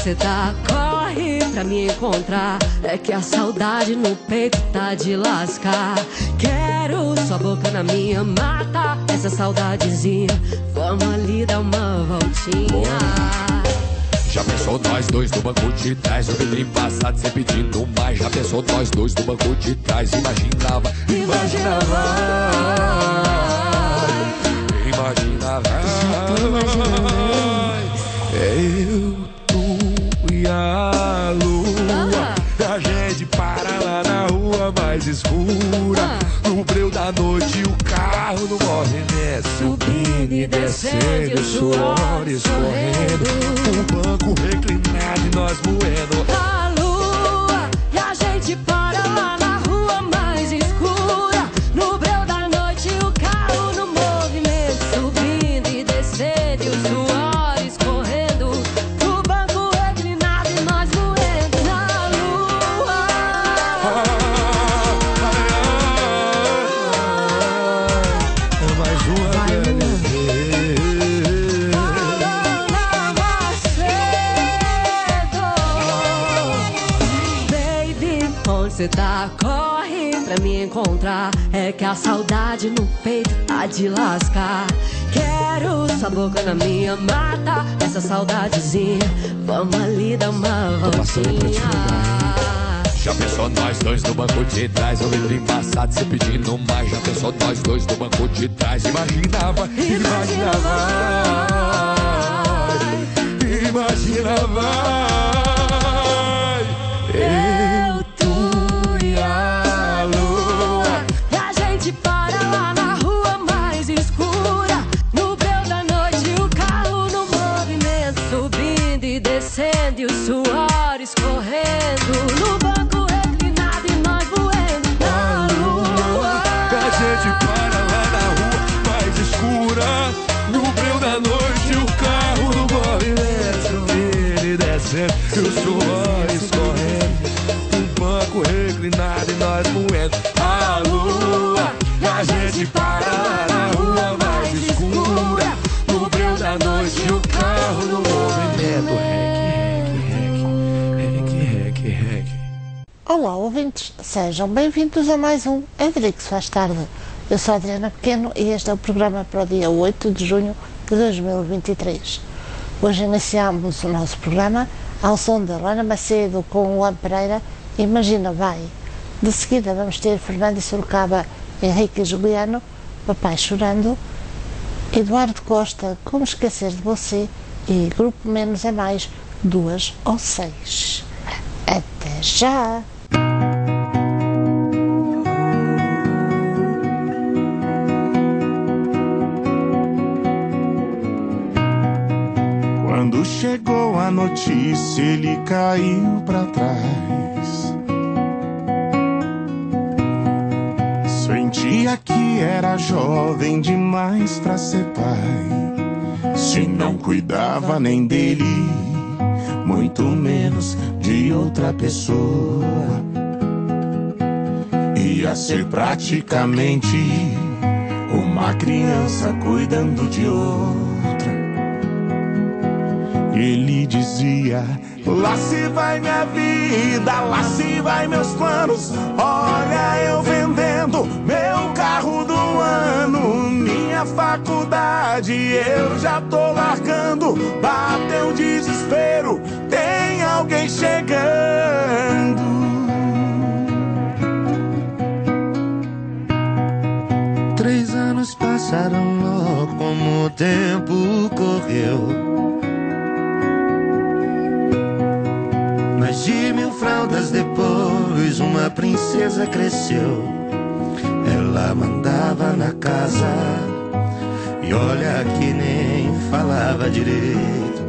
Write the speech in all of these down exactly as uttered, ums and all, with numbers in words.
cê tá? Corre pra me encontrar. É que a saudade no peito tá de lascar. Quero sua boca na minha, mata essa saudadezinha. Vamos ali dar uma voltinha. Já pensou nós dois no banco de trás, o vidro embaçado, cê pedindo mais. Já pensou nós dois no banco de trás, imaginava, imaginava, imaginava, eu, tu e a lua, a gente para lá na rua mais escura, no breu da noite o carro no movimento, subindo e descendo, o suor escorrendo, o banco reclinado e nós moendo a lua, e a gente para lá na rua mais escura, no breu da noite o carro no movimento, subindo e descendo, e o suor escorrendo, o banco reclinado e nós moendo na lua. É mais uma velha. Cê tá? Corre pra me encontrar. É que a saudade no peito tá de lascar. Quero sua boca na minha, mata essa saudadezinha. Vamos ali dar uma voltinha. Já pensou nós dois no banco de trás, o vidro embaçado, cê pedindo mais. Já pensou nós dois no banco de trás, imaginava, imaginava, imaginava, eu, tu e a lua, e a gente para lá na rua mais escura, no breu da noite o carro no movimento, subindo e descendo, e o suor escorrendo, no banco reclinado e nós voando na lua. a gente para lá na rua mais escura, no breu da noite o carro no movimento, subindo e descendo, e o suor escorrendo, o banco reclinado e nós moendo a lua. A gente para lá na rua mais escura, no breu da noite o carro no movimento. Rec, rec, rec, rec, rec. Olá, ouvintes, sejam bem-vindos a mais um Edrix Faz Tarde. Eu sou a Adriana Pequeno e este é o programa para o dia oito de junho de dois mil e vinte e três. Hoje iniciamos o nosso programa ao som de Lana Macedo com o Luan Pereira, Imagina Vai. De seguida vamos ter Fernando e Sorocaba, Henrique e Juliano, Papai Chorando, Eduardo Costa, Como Esquecer de Você e Grupo Menos é Mais, duas ou seis. Até já! Quando chegou a notícia, ele caiu pra trás. Sentia que era jovem demais pra ser pai. Se não cuidava nem dele, muito menos de outra pessoa. Ia ser praticamente uma criança cuidando de outra. Ele dizia: lá se vai minha vida, lá se vai meus planos. Olha eu vendendo meu carro do ano, minha faculdade eu já tô largando. Bateu desespero, tem alguém chegando. Três anos passaram logo como o tempo correu. Mais de mil fraldas depois, uma princesa cresceu. Ela mandava na casa e olha que nem falava direito.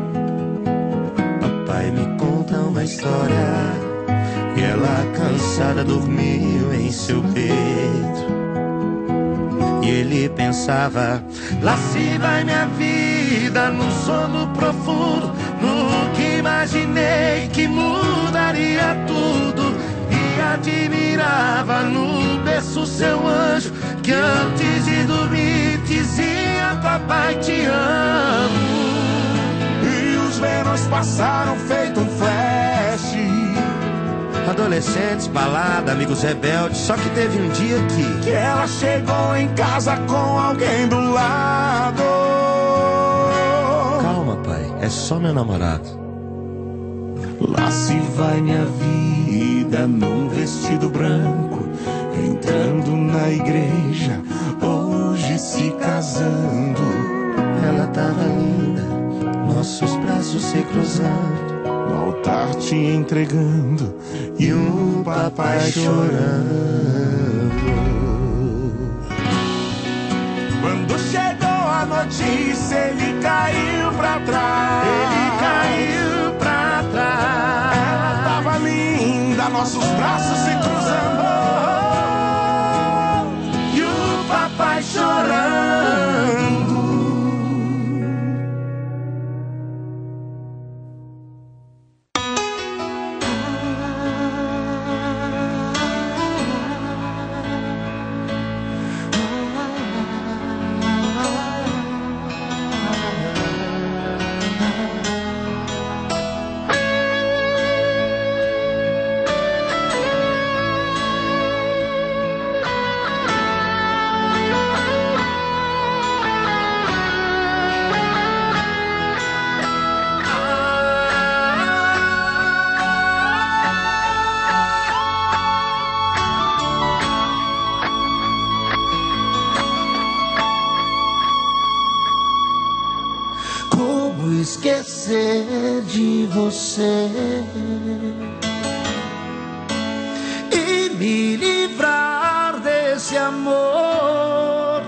Papai me conta uma história e ela cansada dormiu em seu peito. E ele pensava: lá se vai minha vida, no sono profundo, no que imaginei que mudaria tudo. E admirava no berço seu anjo, que antes de dormir dizia: papai te amo. E os menores anos passaram feito um flash. Adolescentes, balada, amigos rebeldes. Só que teve um dia que Que ela chegou em casa com alguém do lado. Calma, pai, é só meu namorado. Lá se vai minha vida num vestido branco, entrando na igreja, hoje se casando. Ela tava linda, nossos braços se cruzando, No altar te entregando e um papai chorando. Quando chegou a notícia, ele caiu pra trás. Ele caiu pra trás. Ela tava linda, nossos braços se cruzando e o papai chorando. Esquecer de você e me livrar desse amor.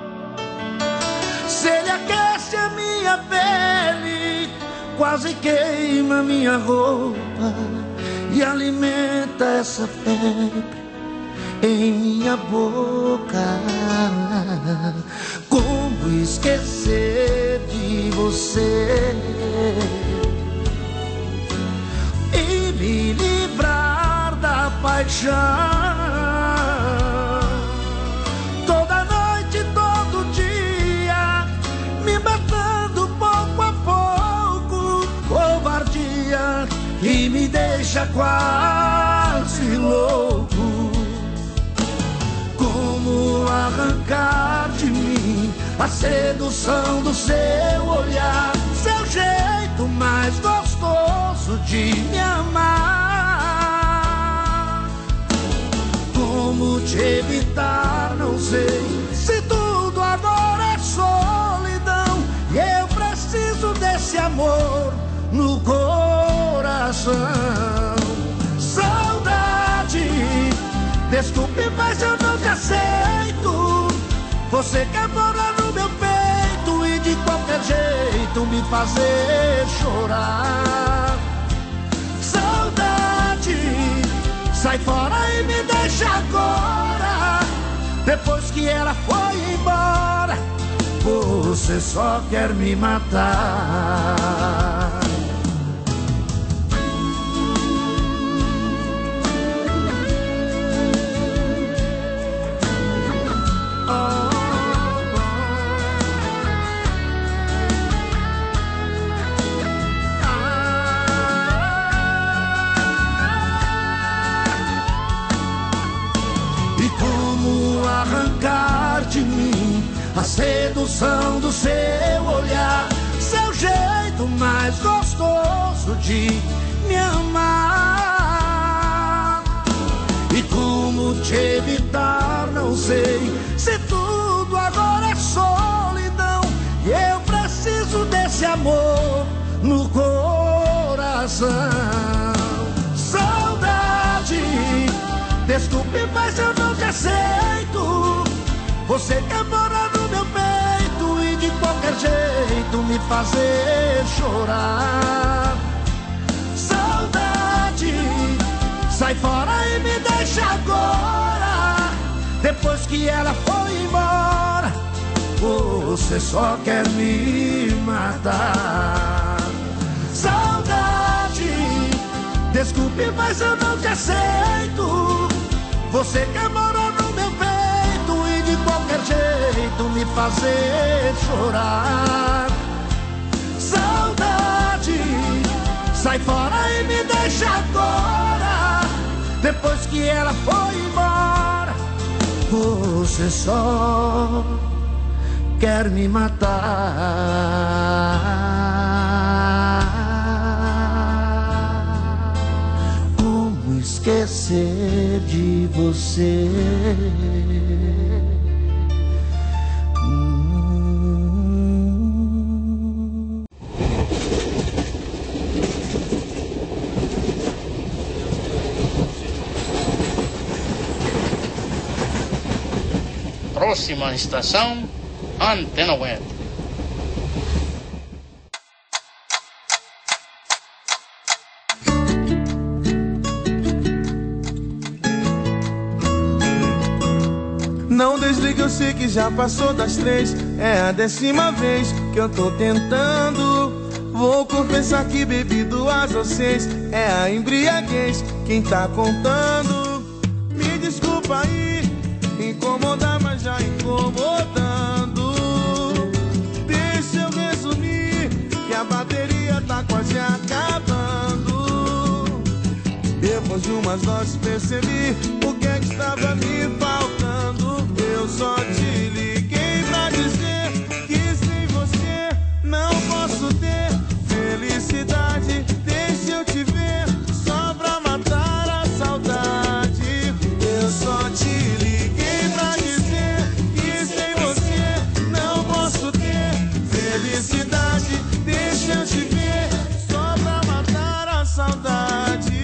Se ele aquece a minha pele, quase queima minha roupa e alimenta essa febre em minha boca. Como esquecer de você e me livrar da paixão? Toda noite, todo dia, me matando pouco a pouco, covardia que me deixa quase louco. Como arrancar de mim a sedução do seu olhar, seu jeito mais gostoso de me amar. Como te evitar, não sei, se tudo agora é solidão e eu preciso desse amor no coração. Saudade, desculpe, mas eu não te aceito. Você quer morar no meu peito e de qualquer jeito me fazer chorar. Saudade, sai fora e me deixa agora. Depois que ela foi embora, você só quer me matar. Arrancar de mim a sedução do seu olhar, seu jeito mais gostoso de me amar. E como te evitar, não sei, se tudo agora é solidão e eu preciso desse amor no coração. Saudade, desculpe, mas eu não te aceito. Você quer morar no meu peito e de qualquer jeito me fazer chorar. Saudade, sai fora e me deixa agora. Depois que ela foi embora, você só quer me matar. Saudade, desculpe, mas eu não te aceito. Você quer morar no meu peito e de qualquer jeito me fazer chorar. Saudade, sai fora e me deixa agora. Depois que ela foi embora, você só quer me matar. Como esquecer de você? Próxima estação, Antena Web. Não desliga, eu sei que já passou das três. É a décima vez que eu tô tentando. Vou confessar que bebi duas ou seis. É a embriaguez quem tá contando. Me desculpa aí, incomodar, mas já incomodando. Deixa eu resumir, que a bateria tá quase acabando. Depois de umas doses percebi o que é que estava me faltando. Eu só te liguei pra dizer que sem você não posso ter felicidade. Deixa eu te ver, só pra matar a saudade. Eu só te liguei pra dizer que sem você não posso ter felicidade. Deixa eu te ver, só pra matar a saudade.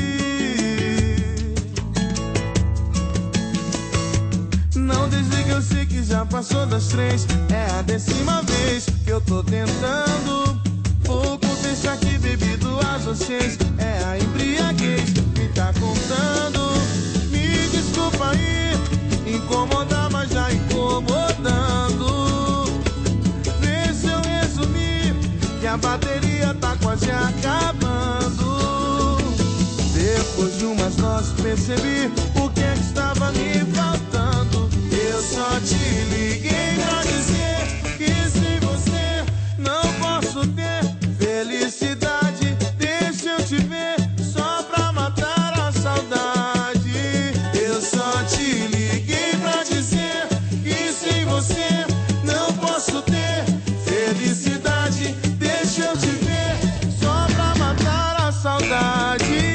Não desliga, eu sei que já passou das três. É a décima vez que eu tô tentando. Pouco deixa que bebi duas ou seis. É a embriaguez que tá contando. Me desculpa aí, incomodar, mas já incomodando. Vê se eu resumir, que a bateria tá quase acabando. Depois de umas doses percebi o que é que estava me faltando. Eu só te liguei pra dizer que sem você não posso ter felicidade. Deixa eu te ver, só pra matar a saudade. Eu só te liguei pra dizer que sem você não posso ter felicidade. Deixa eu te ver, só pra matar a saudade.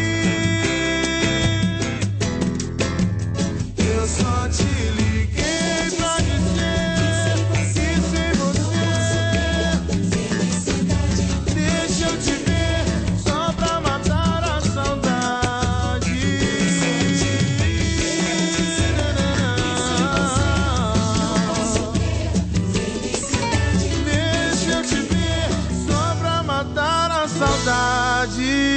Eu só te liguei pra dizer que sem você, deixa eu te ver, só pra matar a saudade. Deixa eu te ver, só pra matar a saudade.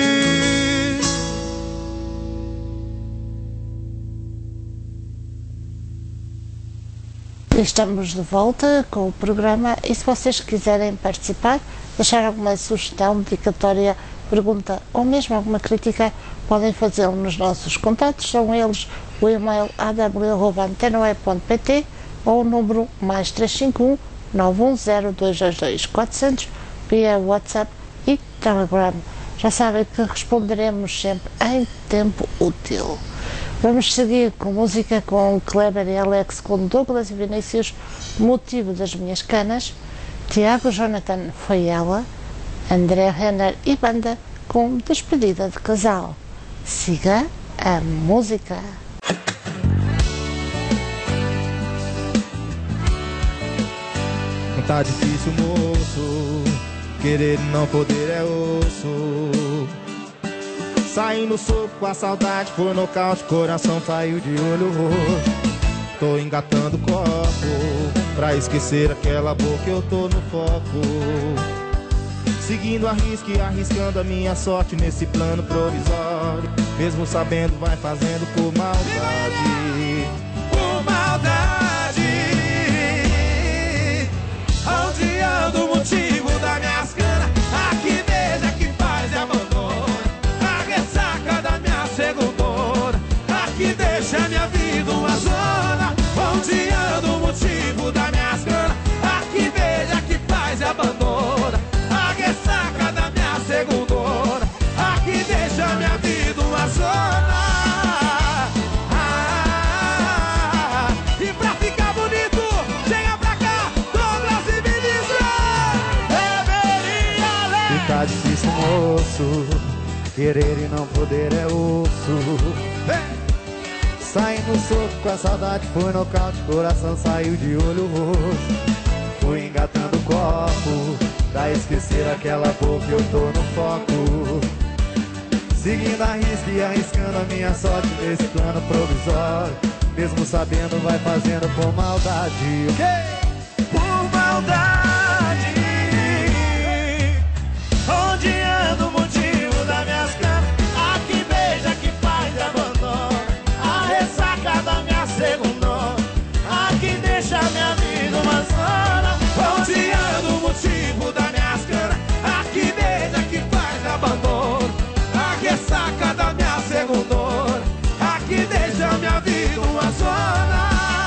Estamos de volta com o programa e se vocês quiserem participar, deixar alguma sugestão, dedicatória, pergunta ou mesmo alguma crítica, podem fazê-lo nos nossos contatos. São eles o e-mail a w arroba antena web ponto p t ou o número mais três cinco um nove um zero dois dois dois quatro zero zero via WhatsApp e Telegram. Já sabem que responderemos sempre em tempo útil. Vamos seguir com música com Kleber e Alex, com Douglas e Vinícius, Motivo das Minhas Canas, Tiago Jonathan, Foi Ela, André Renner e Banda, com Despedida de Casal. Siga a música. Não tá difícil, moço, querer e não poder é osso. Saí no soco com a saudade, foi nocaute, coração saiu de olho roxo. Tô engatando copo, pra esquecer aquela boca, eu tô no foco. Seguindo a risca e arriscando a minha sorte nesse plano provisório. Mesmo sabendo, vai fazendo por maldade. Por maldade, odiando o motivo das minhas canas. Aqui veja que faz e abandona a ressaca da minha segundona. Aqui deixa minha vida uma zona, odiando o motivo das minhas canas. Aqui veja que faz e abandona a ressaca da minha segundona. Querer e não poder é osso. Saí no soco com a saudade, foi nocaute, coração saiu de olho roxo. Fui engatando o copo, pra esquecer aquela boca, eu tô no foco. Seguindo a risca e arriscando a minha sorte nesse plano provisório. Mesmo sabendo, vai fazendo por maldade. Ok? Por maldade. Onde ando o motivo das minhas canas? A que beija, que faz e abandona. A ressaca da minha segunda. A que deixa minha vida uma zona. Onde ando o motivo das minhas canas? A que beija, que faz e abandona. A ressaca da minha segunda. A que deixa minha vida uma zona.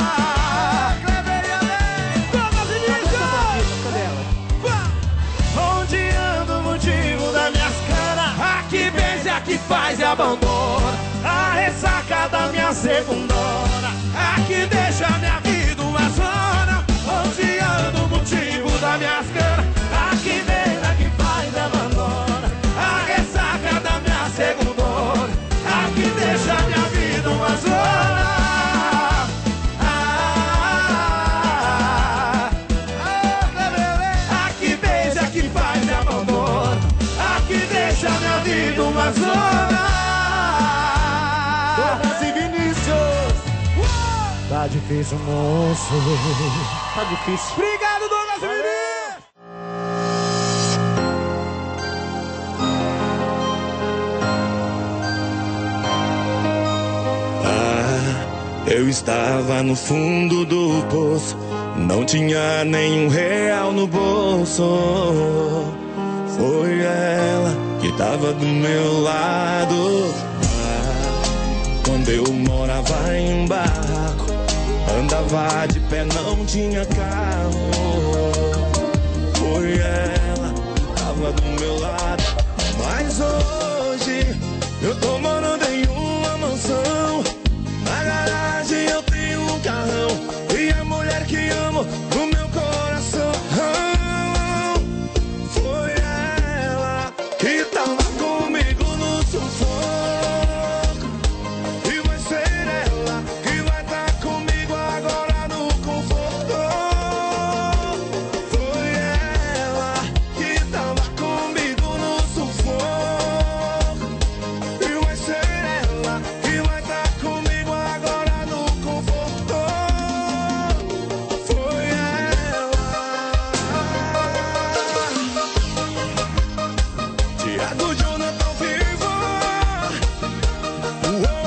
Onde ando o motivo das minhas canas? A que beija, que faz e abandona. A ressaca da minha segundona. A que deixa minha vida uma zona. Onde ando o motivo das minhas canas? A que beija, que faz e abandona. A ressaca da minha segundona. A que deixa minha vida uma zona. Minha vida uma zona. Douglas e Vinícius. Tá difícil, moço. Tá difícil. Obrigado, Douglas e Vinícius. Ah, eu estava no fundo do poço, não tinha nenhum real no bolso. Foi ela que tava do meu lado. Ah, quando eu morava em um barraco, andava de pé, não tinha carro. Foi ela que tava do meu lado. Mas hoje eu tô morando em uma mansão. Na garagem eu tenho um carrão e a mulher que amo no meu coração. Que tava comigo no sufoco. E vai ser ela que vai tá comigo agora no conforto. Foi ela que tava comigo no sufoco. E vai ser ela que vai tá comigo agora no conforto. Foi ela. Tiago Jonathan vivo. Uou.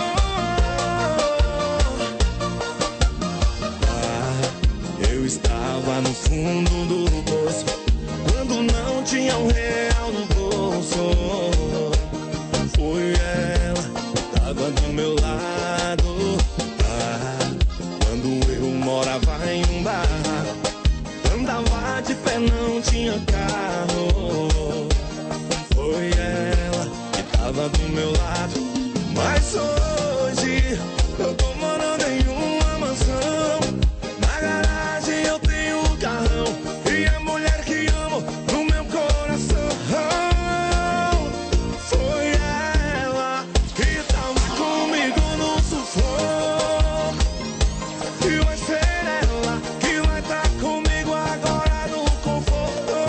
Ah, eu estava no fundo do poço, quando não tinha um real no bolso. Foi ela que tava do meu lado. Ah, quando eu morava em um barraco, andava de pé, não tinha carro. Foi ela que tava do meu lado. Mas hoje eu tô morando em uma mansão. Na garagem eu tenho um carrão e a mulher que amo no meu coração. Foi ela que tava comigo no sufoco. E vai ser ela que vai tá comigo agora no conforto.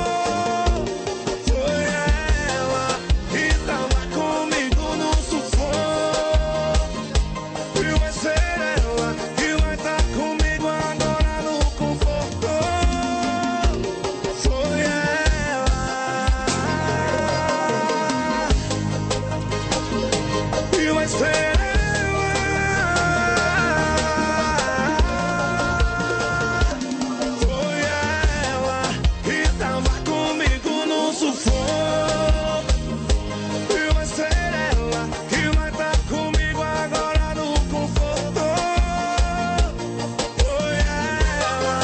Foi ela que tava comigo no sufoco. E vai ser ela que vai tá comigo agora no conforto. Foi ela. E vai ser ela. Foi ela que tava comigo no sufoco. E vai ser ela que vai tá comigo agora no conforto. Foi ela.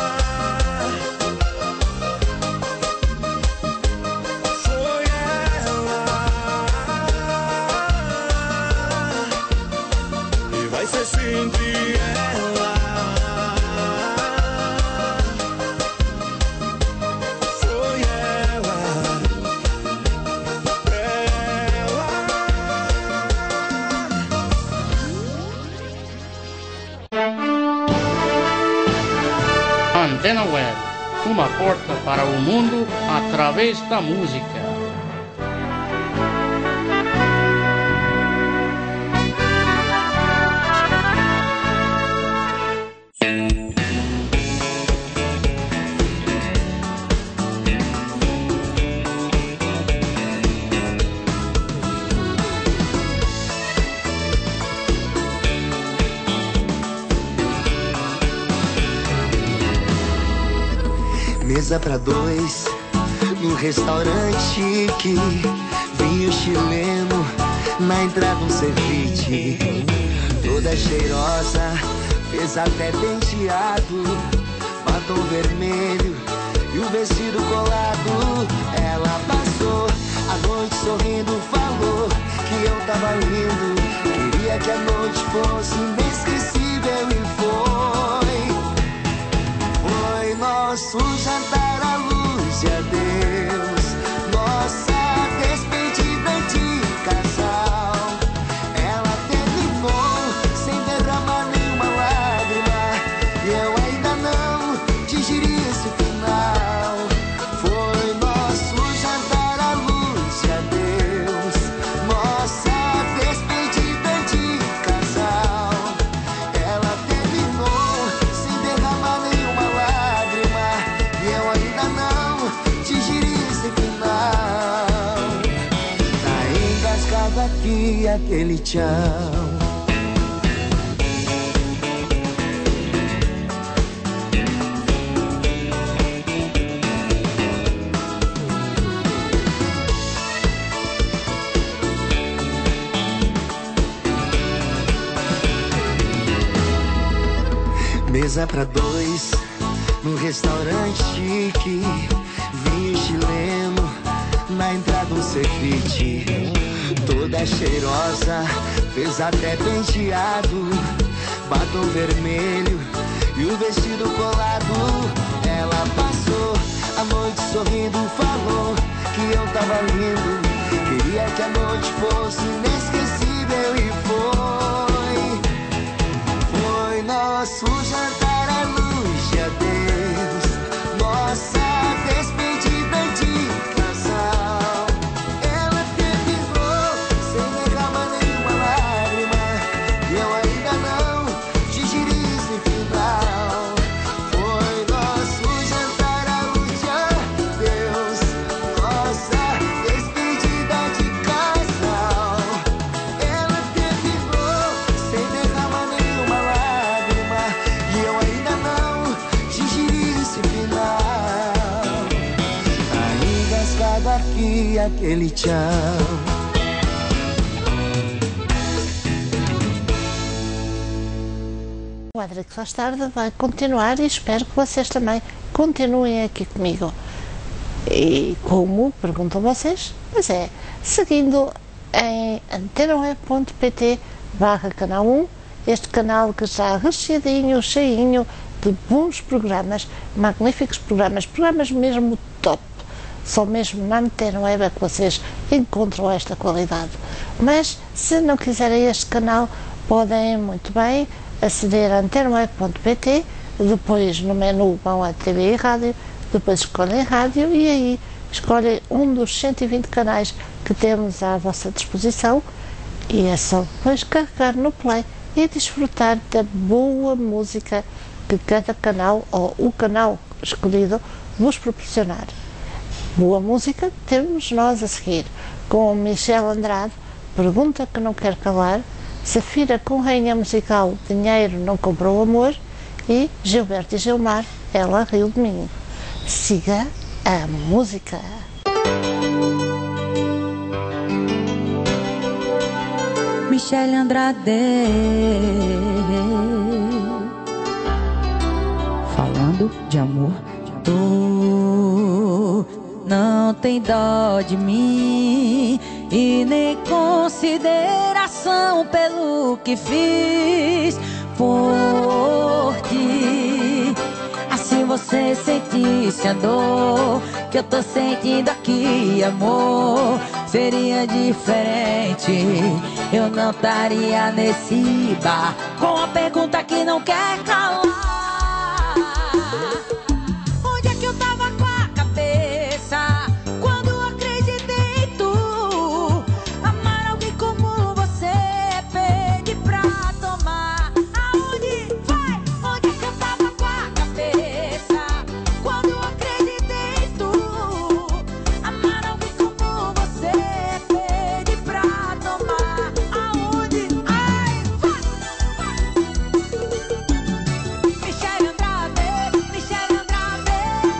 Foi ela. E vai ser sempre ela. Foi ela. Ela. Antena Web, uma porta para o mundo através da música. Mesa pra dois, num restaurante chique, vinho chileno, na entrada um ceviche. Toda cheirosa, fez até penteado, batom vermelho e o vestido colado. Ela passou a noite sorrindo, falou que eu tava lindo, queria que a noite fosse inesquecível e foi. Foi nosso jantar à luz de adeus, nossa despedida de casal. Ela terminou sem derramar nenhuma lágrima e eu ainda não digeri esse final. Foi nosso jantar à luz de adeus, nossa despedida de casal. Ela terminou sem derramar nenhuma lágrima e eu ainda não digeri esse final. Tá engasgado aqui aquele tchau. Mesa pra dois, num restaurante chique, vinho chileno, na entrada um ceviche. Toda cheirosa, fez até penteado, batom vermelho e o vestido colado. Ela passou a noite sorrindo, falou que eu tava lindo, queria que a noite fosse inesquecível e foi. Foi nosso jantar à luz de adeus, nossa despedida de casal. Ela terminou sem derramar nenhuma lágrima e eu ainda não digeri esse final. Foi nosso jantar à luz de adeus, nossa despedida de casal. Ela terminou sem derramar nenhuma lágrima e eu ainda não digeri esse final. Tá engasgado aqui aquele tchau. O Adrix Faz Tarde vai continuar e espero que vocês também continuem aqui comigo. E como, perguntam vocês, mas é, seguindo em antenaweb ponto pt barra canal um, este canal que está recheadinho, cheinho de bons programas, magníficos programas, programas mesmo top. Só mesmo na Antena Web é que vocês encontram esta qualidade. Mas se não quiserem este canal, podem muito bem aceder a antenaweb ponto pt, depois no menu vão a T V e rádio, depois escolhem rádio e aí escolhem um dos cento e vinte canais que temos à vossa disposição e é só depois carregar no play e desfrutar da boa música que cada canal ou o canal escolhido vos proporcionar. Boa música temos nós a seguir com Michel Andrade, Pergunta que não quer calar, Safira com Rainha Musical, Dinheiro não comprou amor e Gilberto e Gilmar, Ela riu de mim. Siga a música. Michel Andrade, falando de amor. Tu não tem dó de mim e nem consideração pelo que fiz por ti. Assim você sentisse a dor que eu tô sentindo aqui, amor. seria diferente. Eu não estaria nesse bar com a pergunta que não quer calar. Onde é que eu tava com a cabeça quando acreditei em tu? Amar alguém como você pede pra tomar. Aonde vai? Onde é que eu tava com a cabeça quando acreditei em tu? Amar alguém como você pede pra tomar. Aonde? Ai, vai! Michele Andrade, Michele Andrade.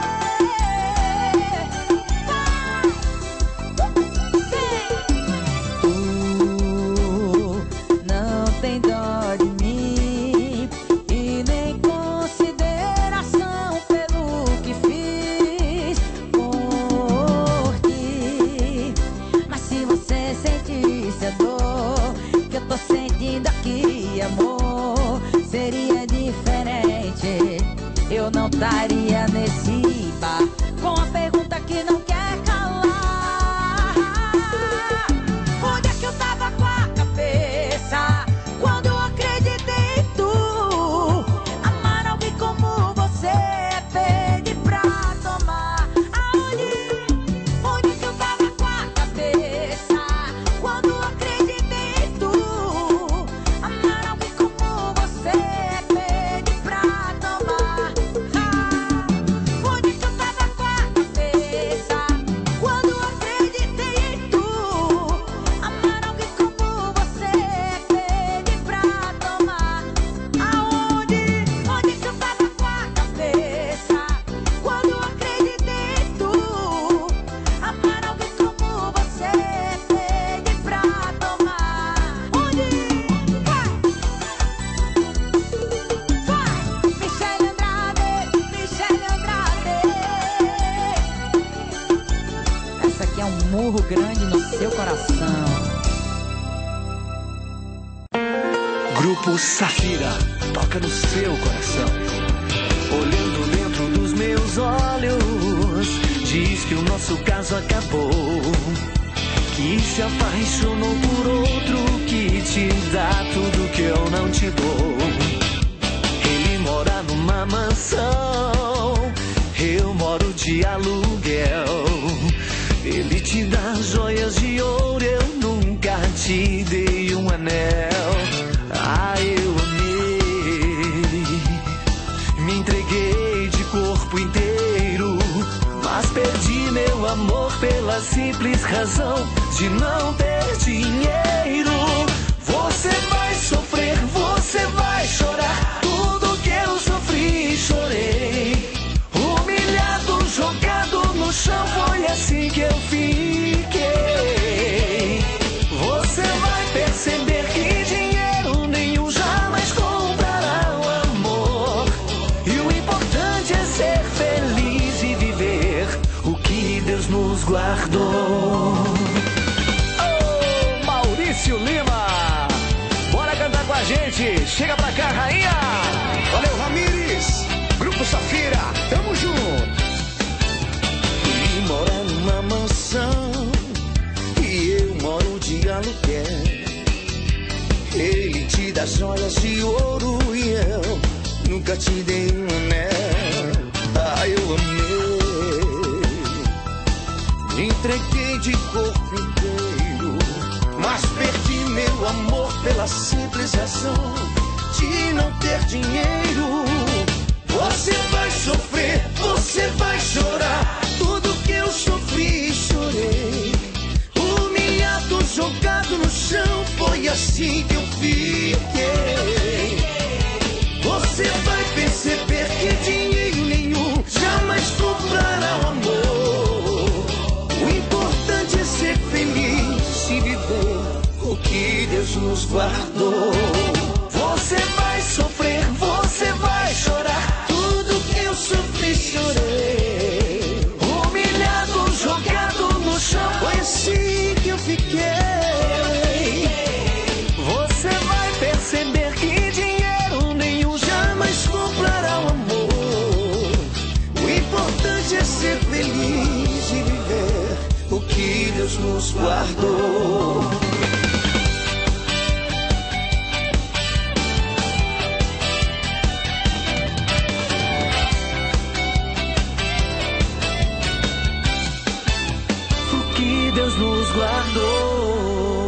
Tu não tem dó de mim e nem consideração pelo que fiz por ti. Mas se você sentisse a dor que eu tô sentindo aqui, amor, seria diferente. Eu não estaria nesse bar com a pergunta que não quer calar. Onde é que eu tava com a cabeça quando eu acreditei em tu? Amar alguém como você pede pra tomar. Aonde? Onde é que eu tava com a cabeça quando eu acreditei em tu? Amar alguém como você pede pra tomar. Ah, onde é que eu tava com a cabeça quando eu acreditei em tu? Amar alguém como você pede pra tomar. Aonde? Onde é que eu tava com a cabeça quando eu acreditei em tu? Amar alguém como você pede pra tomar. Onde? Vai! Vai! Michele Andrade, Michele Andrade. Essa aqui é um murro grande no seu coração. Grupo Safira, toca no seu coração. Olhando dentro dos meus olhos, diz que o nosso caso acabou, que se apaixonou por outro que te dá tudo que eu não te dou. Ele mora numa mansão, eu moro de aluguel. Ele te dá joias de ouro, eu nunca te dei um anel. Ah, eu amei, me entreguei de corpo inteiro, mas perdi meu amor pela simples razão de não ter dinheiro. Você vai sofrer, você vai chorar, tudo que eu sofri e chorei. Humilhado, jogado no chão, foi assim que eu fiquei. Você vai perceber que dinheiro nenhum jamais comprará o amor. E o importante é ser feliz e viver o que Deus nos guardou. Ô, Maurício Lima, bora cantar com a gente. Chega pra cá, rainha. Valeu, Ramires, Grupo Safira, tamo junto. Ele mora numa mansão e eu moro de aluguel. Ele te dá joias de ouro e eu nunca te dei um anel. Ah, eu amei, me entreguei de corpo inteiro, mas perdi meu amor pela simples razão de não ter dinheiro. Você vai sofrer, você vai chorar, tudo que eu sofri e chorei. Humilhado, jogado no chão, foi assim que eu fiquei. Você vai perceber que dinheiro nenhum jamais comprará o amor. O importante é ser feliz e viver o que Deus nos guardou. Você vai sofrer, você vai chorar, tudo que eu sofri e chorei. Humilhado, jogado no chão, foi assim que eu fiquei. Você vai perceber que dinheiro nenhum jamais comprará o amor. O importante é ser feliz e viver o que Deus nos guardou. guardou.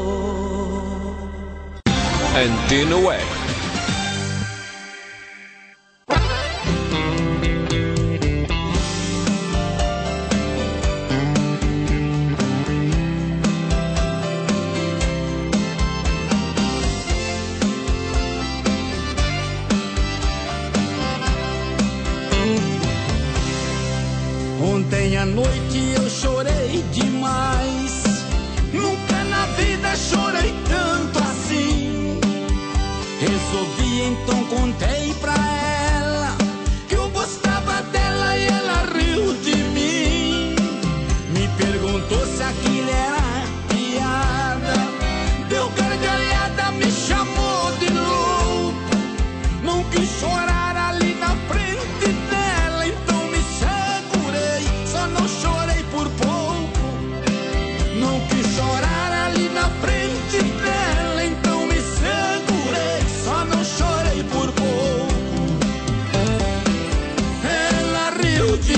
Antena Web. Ontem à noite eu chorei demais. Nunca na vida chorei tanto assim. Resolvi então, contei pra ela que eu gostava dela e ela riu de mim. Me perguntou se aquilo era piada. Deu gargalhada, me chamou de louco. Não quis chorar ali na frente dela, então me segurei. Só não chorei por pouco. Não quis chorar ali na frente dela, então me segurei. Só não chorei por pouco. Ela riu de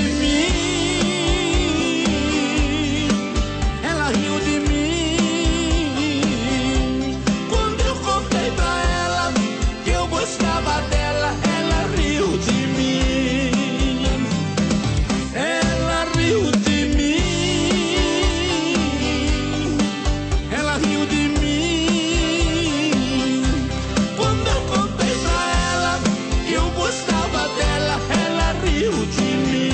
mim. Ela riu de mim. Quando eu contei pra ela que eu gostava dela, ela riu de mim. Ela riu de mim. Ela riu de mim. Quando eu contei pra ela que eu gostava dela, ela riu de mim.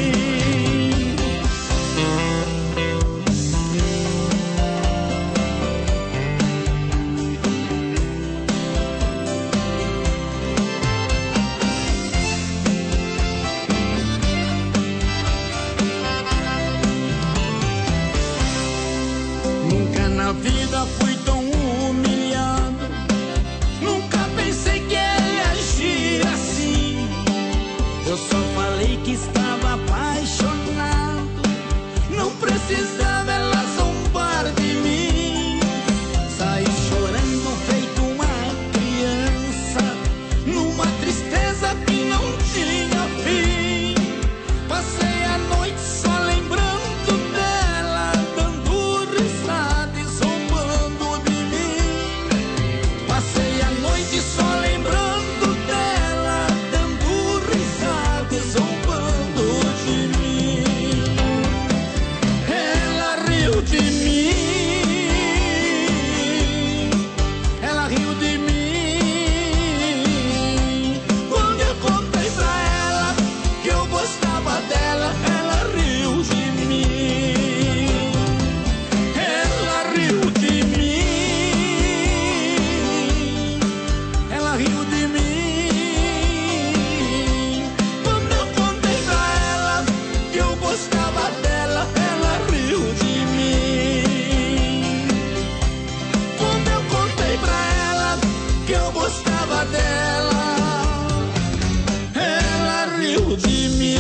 Nunca na vida fui tão humilhado. Nunca pensei que ela ia agir assim. Eu só falei que estava apaixonado. Não precisava ela zombar de mim. Saí chorando feito uma criança, numa tristeza que não tinha fim. Passei a noite só lembrando dela, dando risada e zombando de mim. Passei a noite só lembrando dela, dando risada e zombando de mim. Ela riu de mim. Ela riu de mim. Quando eu contei pra ela que eu gostava dela, ela riu de mim. Ela riu de mim. Ela riu de mim. Quando eu contei pra ela que eu gostava dela, ela riu de mim. Quando eu contei pra ela que eu gostava dela, ela riu de mim.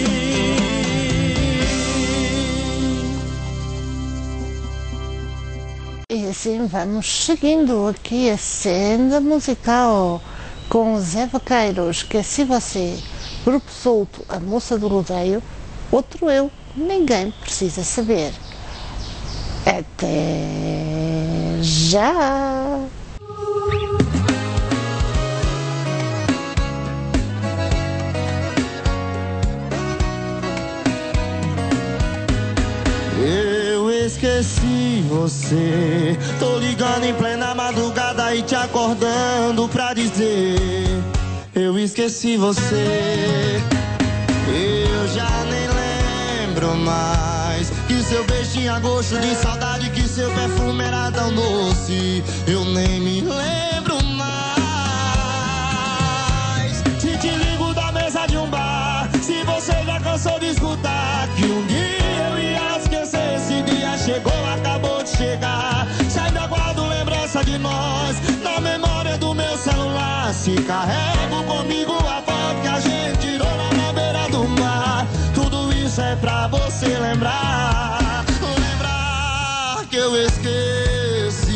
E assim vamos seguindo aqui a senda musical com o Zé Vaqueiro, Esqueci Você, Grupo Solto, A Moça do Rodeio, Outro Eu, Ninguém Precisa Saber. Até já! Eu esqueci você. Tô ligando em plena madrugada e te acordando pra dizer: eu esqueci você. Eu já nem lembro mais que seu beijo tinha gosto de saudade, que seu perfume era tão doce. Eu nem me lembro mais. Se te ligo da mesa de um bar, se você já cansou de escutar que um dia eu ia esquecer, esse dia chegou, acabou de chegar. Se ainda guardo lembrança de nós na memória do meu celular, se carrego comigo a foto que a gente tirou lá na beira do mar. Tudo isso é pra você lembrar, lembrar que eu esqueci.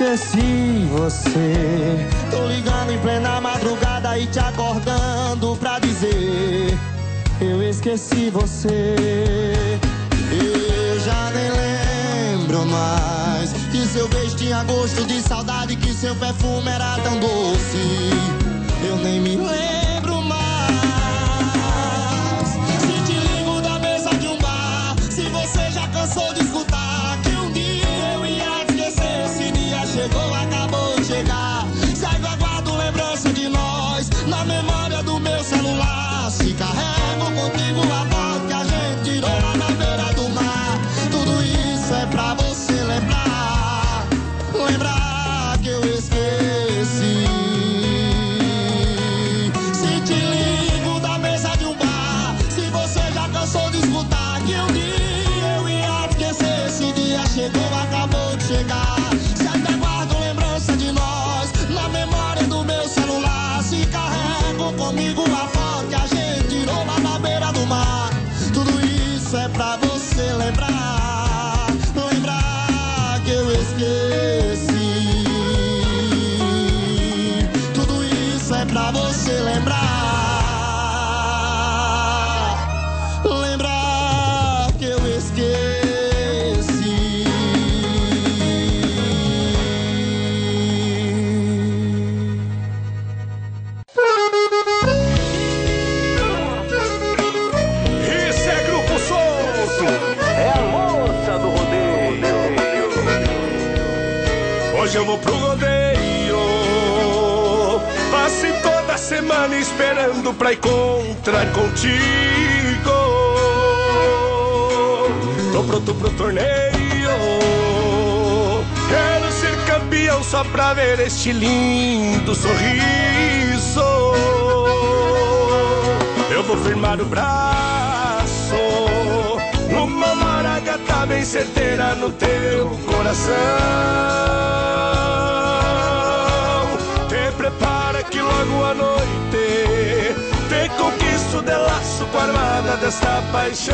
esqueci você. Tô ligando em plena madrugada e te acordando pra dizer: eu esqueci você. Eu já nem lembro mais que seu beijo tinha gosto de saudade, que seu perfume era tão doce. Eu nem me lembro mais. Se te ligo da mesa de um bar, se você já cansou de escutar que um dia eu ia esquecer, esse dia chegou, acabou de chegar. Sai, aguardo lembrança de nós na memória do meu celular. Se carrego contigo a foto que a gente tirou lá na beira do mar. Tudo isso é pra você lembrar, lembrar que eu esqueci. Se te ligo da mesa de um bar, se você já cansou de escutar que um dia eu ia esquecer, esse dia chegou, acabou de chegar. Se ainda guardo lembrança de nós na memória do meu celular. Se carrego comigo a foto que a gente tirou lá na beira do mar. Tudo isso é pra você lembrar, lembrar que eu esqueci. Tudo isso é pra você lembrar, lembrar que eu esqueci. Isso é Grupo Solto. É a moça do rodeio. Hoje eu vou pro rodeio. Passei toda semana esperando pra encontrar contigo. Tô pronto pro torneio. Quero ser campeão só pra ver este lindo sorriso. Eu vou firmar o braço numa maragata bem certeira no teu coração. Te prepara que logo à noite te conquisto de laço com a armada desta paixão.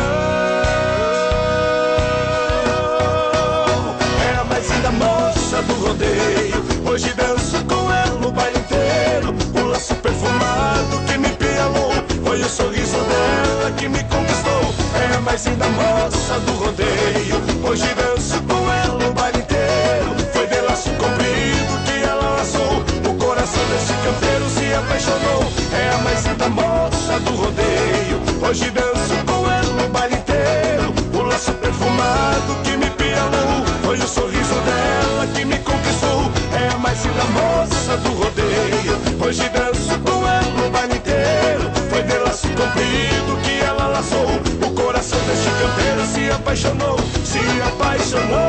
É a mais linda moça do rodeio. Hoje danço com ela no baile inteiro. O laço perfumado que me pialou foi o sorriso dela que me conquistou. É a mais linda moça do rodeio. Hoje danço com ela no baile inteiro. Foi de laço comprido que ela laçou. O coração desse campeiro se apaixonou. É a mais linda moça do rodeio. Hoje danço com ela no baile inteiro. O laço perfumado que me pialou foi o sorriso dela que me conquistou. É a mais linda moça do rodeio. Hoje danço com ela no baile inteiro. Foi de laço comprido que ela laçou. O coração deste campeiro se apaixonou. Se apaixonou.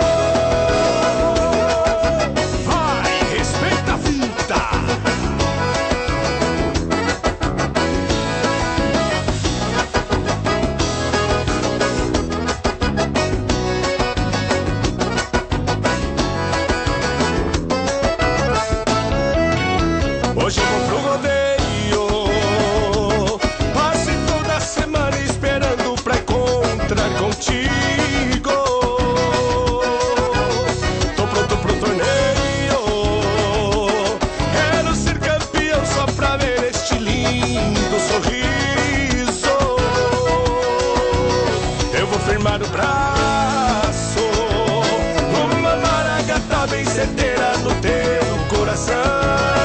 Vai, respeita a vida. Hoje eu vou pro rodeio. Passei toda semana esperando pra encontrar contigo. Tô pronto pro torneio. Quero ser campeão só pra ver este lindo sorriso. Eu vou firmar o braço numa maragata bem certeira no teu coração.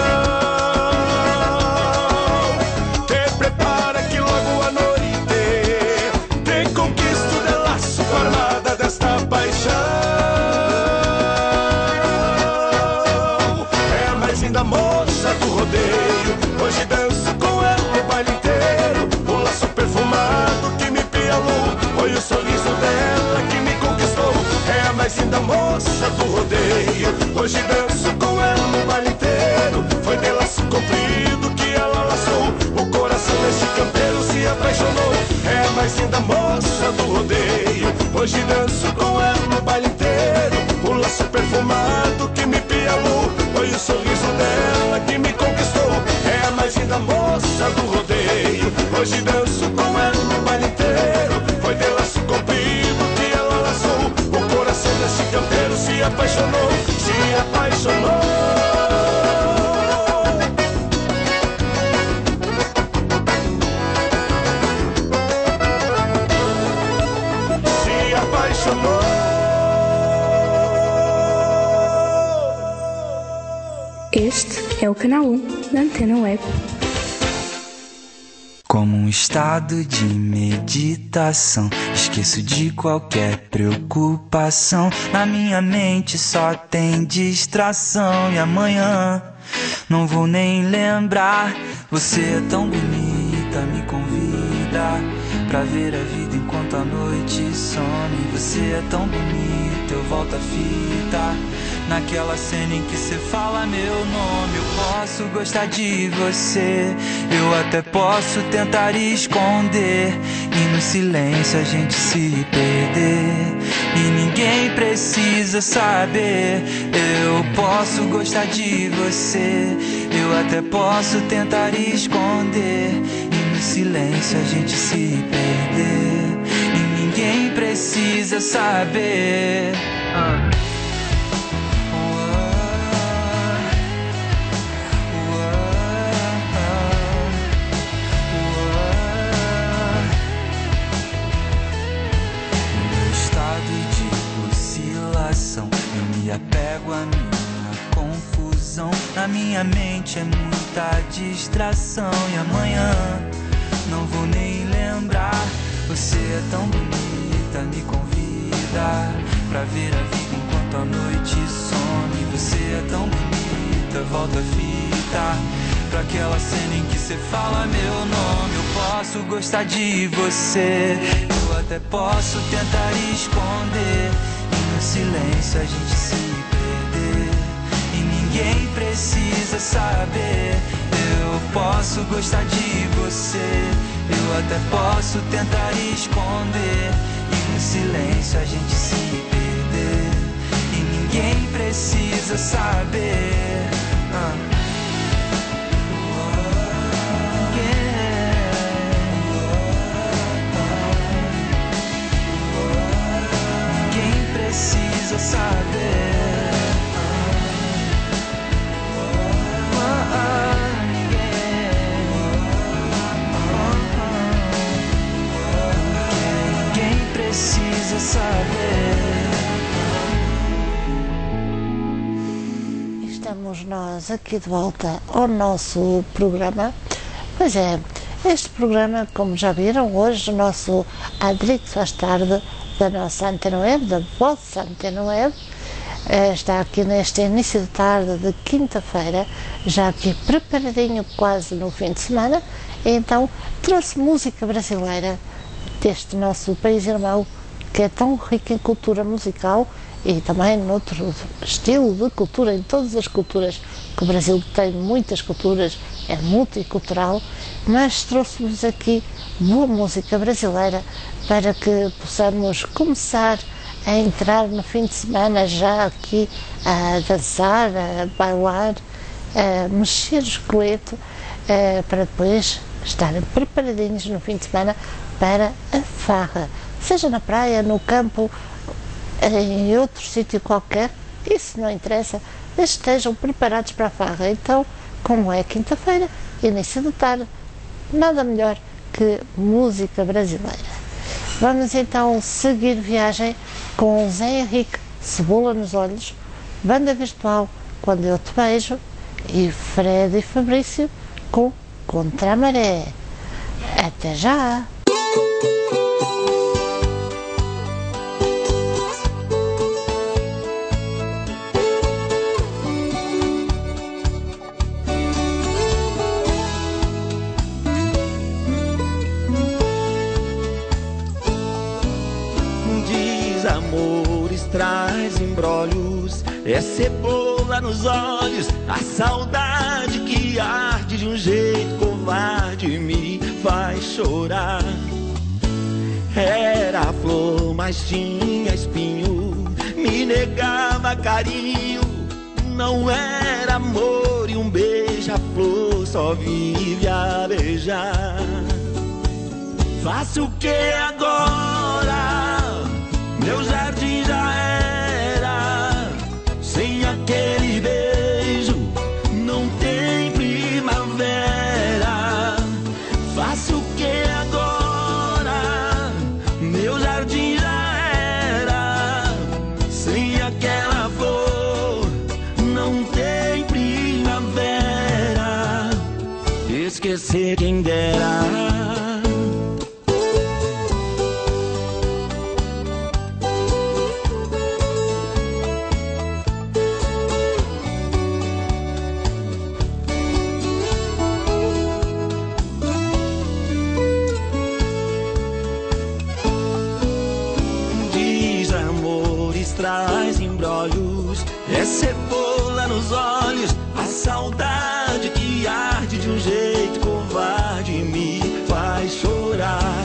Moça do rodeio, hoje danço com ela no baile inteiro. O laço perfumado que me pialou foi o sorriso dela que me conquistou. É a mais linda moça do rodeio. Hoje danço com ela no baile inteiro. Foi de laço comprido que ela laçou. O coração deste campeiro se apaixonou. É a mais linda moça do rodeio. Hoje danço com ela no baile inteiro. O laço perfumado que me pialou foi o sorriso dela que me conquistou. É a mais linda moça do rodeio. Hoje danço com ela no baile inteiro. Foi de laço comprido que ela laçou. O coração desse campeiro se apaixonou. Se apaixonou. apaixonou. Se apaixonou. Este é o canal um da Antena Web. Como um estado de meditação, esqueço de qualquer preocupação. Na minha mente só tem distração. E amanhã não vou nem lembrar. Você é tão bonita, me convida pra ver a vida enquanto a noite some. Você é tão bonita, eu volto a fita naquela cena em que cê fala meu nome. Eu posso gostar de você, eu até posso tentar esconder, e no silêncio a gente se perder, e ninguém precisa saber. Eu posso gostar de você, eu até posso tentar esconder, e no silêncio a gente se perder, e ninguém precisa saber. ah. Apego a minha confusão. Na minha mente é muita distração. E amanhã não vou nem lembrar. Você é tão bonita, me convida pra ver a vida enquanto a noite some. Você é tão bonita, volta a fita pra aquela cena em que cê fala meu nome. Eu posso gostar de você, eu até posso tentar esconder, e no silêncio a gente se perder, e ninguém precisa saber. Eu posso gostar de você, eu até posso tentar esconder, e no silêncio a gente se perder, e ninguém precisa saber. ah. Precisa saber. ah, ah, ninguém. Ninguém precisa saber. Estamos nós aqui de volta ao nosso programa. Pois é, este programa, como já viram, hoje o nosso Adrix faz tarde da nossa Antena Web, da vossa Antena Web, está aqui neste início de tarde de quinta-feira, já aqui preparadinho quase no fim de semana. Então trouxe música brasileira deste nosso país irmão, que é tão rico em cultura musical e também noutro estilo de cultura, em todas as culturas, que o Brasil tem muitas culturas, é multicultural, mas trouxe-vos aqui boa música brasileira para que possamos começar a entrar no fim de semana já aqui a dançar, a bailar, a mexer o esqueleto, para depois estarem preparadinhos no fim de semana para a farra, seja na praia, no campo, em outro sítio qualquer, isso não interessa, estejam preparados para a farra. Então, como é quinta-feira, início de tarde, nada melhor que música brasileira. Vamos então seguir viagem com Zé Henrique, Cebola nos Olhos, Banda Virtual, Quando Eu Te Beijo, e Fred e Fabrício com Contra a Maré. Até já! Amores traz embrolhos, é cebola nos olhos, a saudade que arde de um jeito covarde me faz chorar. Era a flor, mas tinha espinho, me negava carinho, não era amor e um beija-flor só vive a beijar. Faço o que agora? Meu jardim já era sem aquele beijo. esquecer quem dera. Desamores traz embrolhos, é cebola nos olhos, a saudade que arde de um jeito covarde me faz chorar.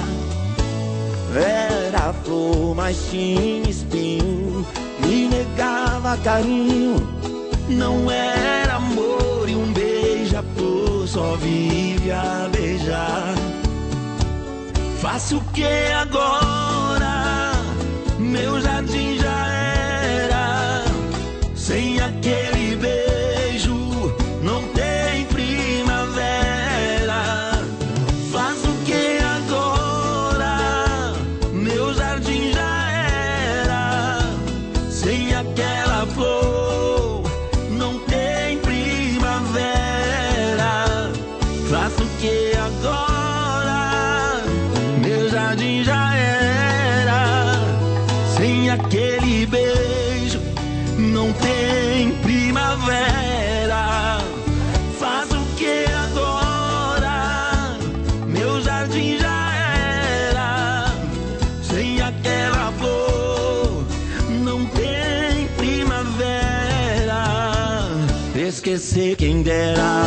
Era flor, mas tinha espinho, me negava carinho. Não era amor e um beija-flor só vive a beijar. Faço o que agora? Meu jardim já era. Sem aquele beijo não tem primavera. Faz o que agora? Meu jardim já era. Sem aquela flor não tem primavera. Faz o que agora? Meu jardim já era. Sem aquele beijo não tem primavera. Faz o que agora? Meu jardim já era. Sem aquela flor não tem primavera. Esquecer quem dera.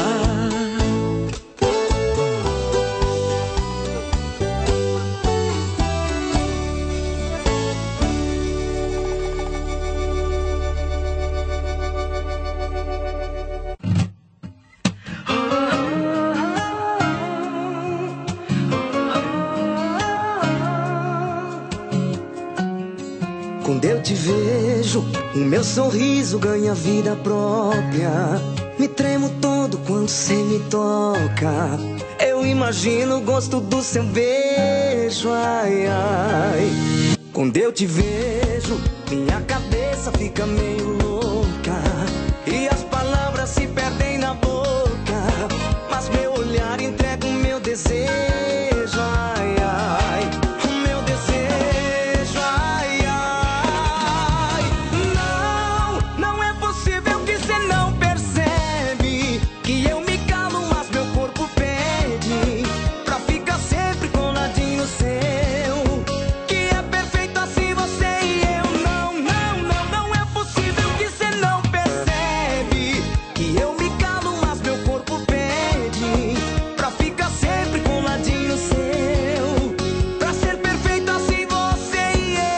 Quando eu te vejo, o meu sorriso ganha vida própria. Me tremo todo quando cê me toca. Eu imagino o gosto do seu beijo, ai, ai. Quando eu te vejo, minha cabeça fica meio louca e as palavras se perdem na boca. Mas meu olhar entrega o meu desejo, ai, ai. O meu desejo, ai, ai. Não, não é possível que cê não percebe que eu me calo, mas meu corpo pede pra ficar sempre coladinho seu. Que é perfeito assim você e eu. Não, não, não, não é possível que cê não percebe que eu me calo, mas meu corpo pede pra ficar sempre coladinho seu. Pra ser perfeito assim você e eu.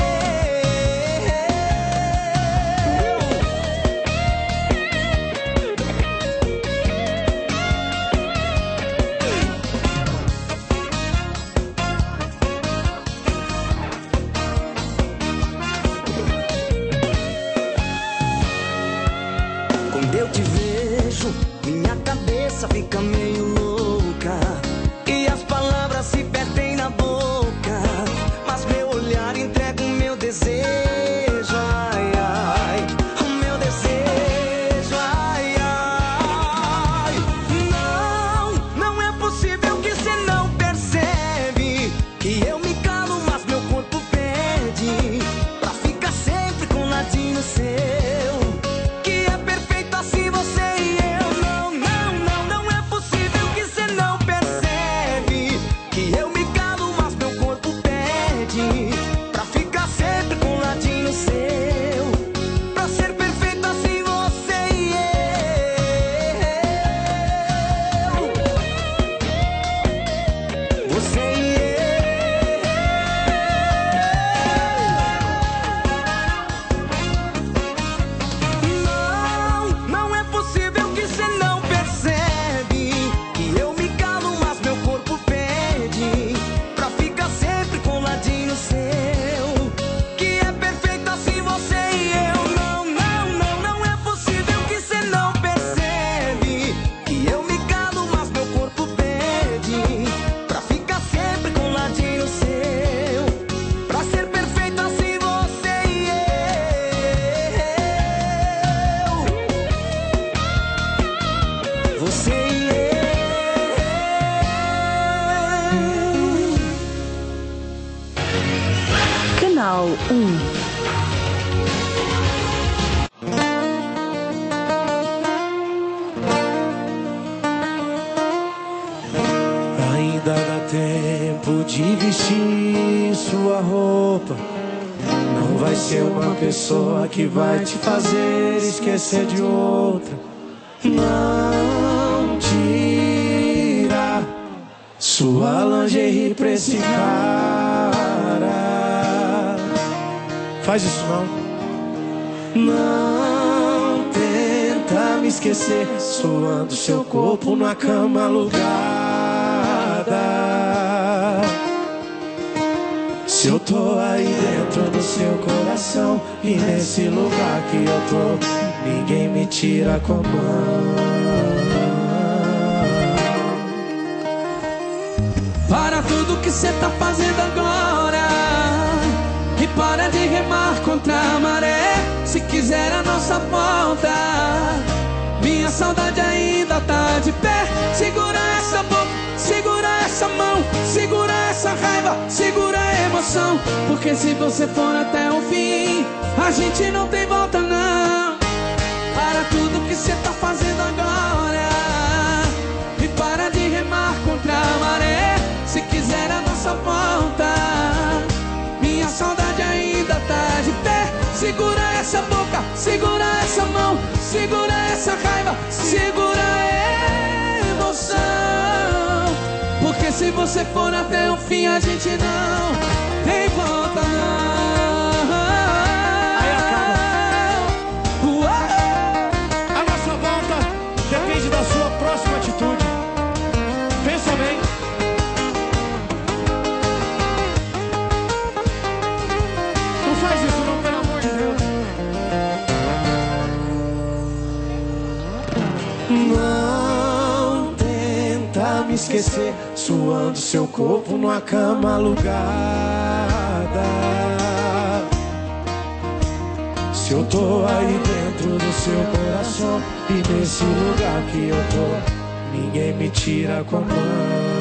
Quando eu te vejo, minha cabeça fica meio louca e as palavras se perdem na boca. Mas meu olhar entrega o meu desejo, ai, ai. O meu desejo, ai, ai. Não, não é possível que cê não percebe que eu me calo, mas meu corpo pede pra ficar sempre coladinho seu. Que é perfeito assim você e eu. Não, não, não, não é possível que tempo de vestir sua roupa. Não vai ser uma pessoa que vai te fazer esquecer de outra. Não tira sua lingerie pra esse cara. Faz isso não. Não tenta me esquecer, suando seu corpo numa cama alugada. Se eu tô aí dentro do seu coração, e nesse lugar que eu tô, ninguém me tira com a mão. Para tudo que cê tá fazendo agora, e para de remar contra a maré. Se quiser a nossa volta, minha saudade ainda tá de pé. Segura essa boca, segura essa mão, segura essa raiva, segura a emoção. Porque se você for até o fim, a gente não tem volta não. Para tudo que cê tá fazendo agora, e para de remar contra a maré. Se quiser a nossa volta, minha saudade ainda tá de pé. Segura essa boca, segura essa mão, segura essa raiva, segura a emoção. Porque se você for até o fim, a gente não tem volta não. Aí acaba. A nossa volta depende da sua próxima atitude. Pensa bem. Não faz isso não, pelo amor de Deus. Não tenta me esquecer, suando seu corpo numa cama alugada. Se eu tô aí dentro do seu coração, e nesse lugar que eu tô, ninguém me tira com a mão.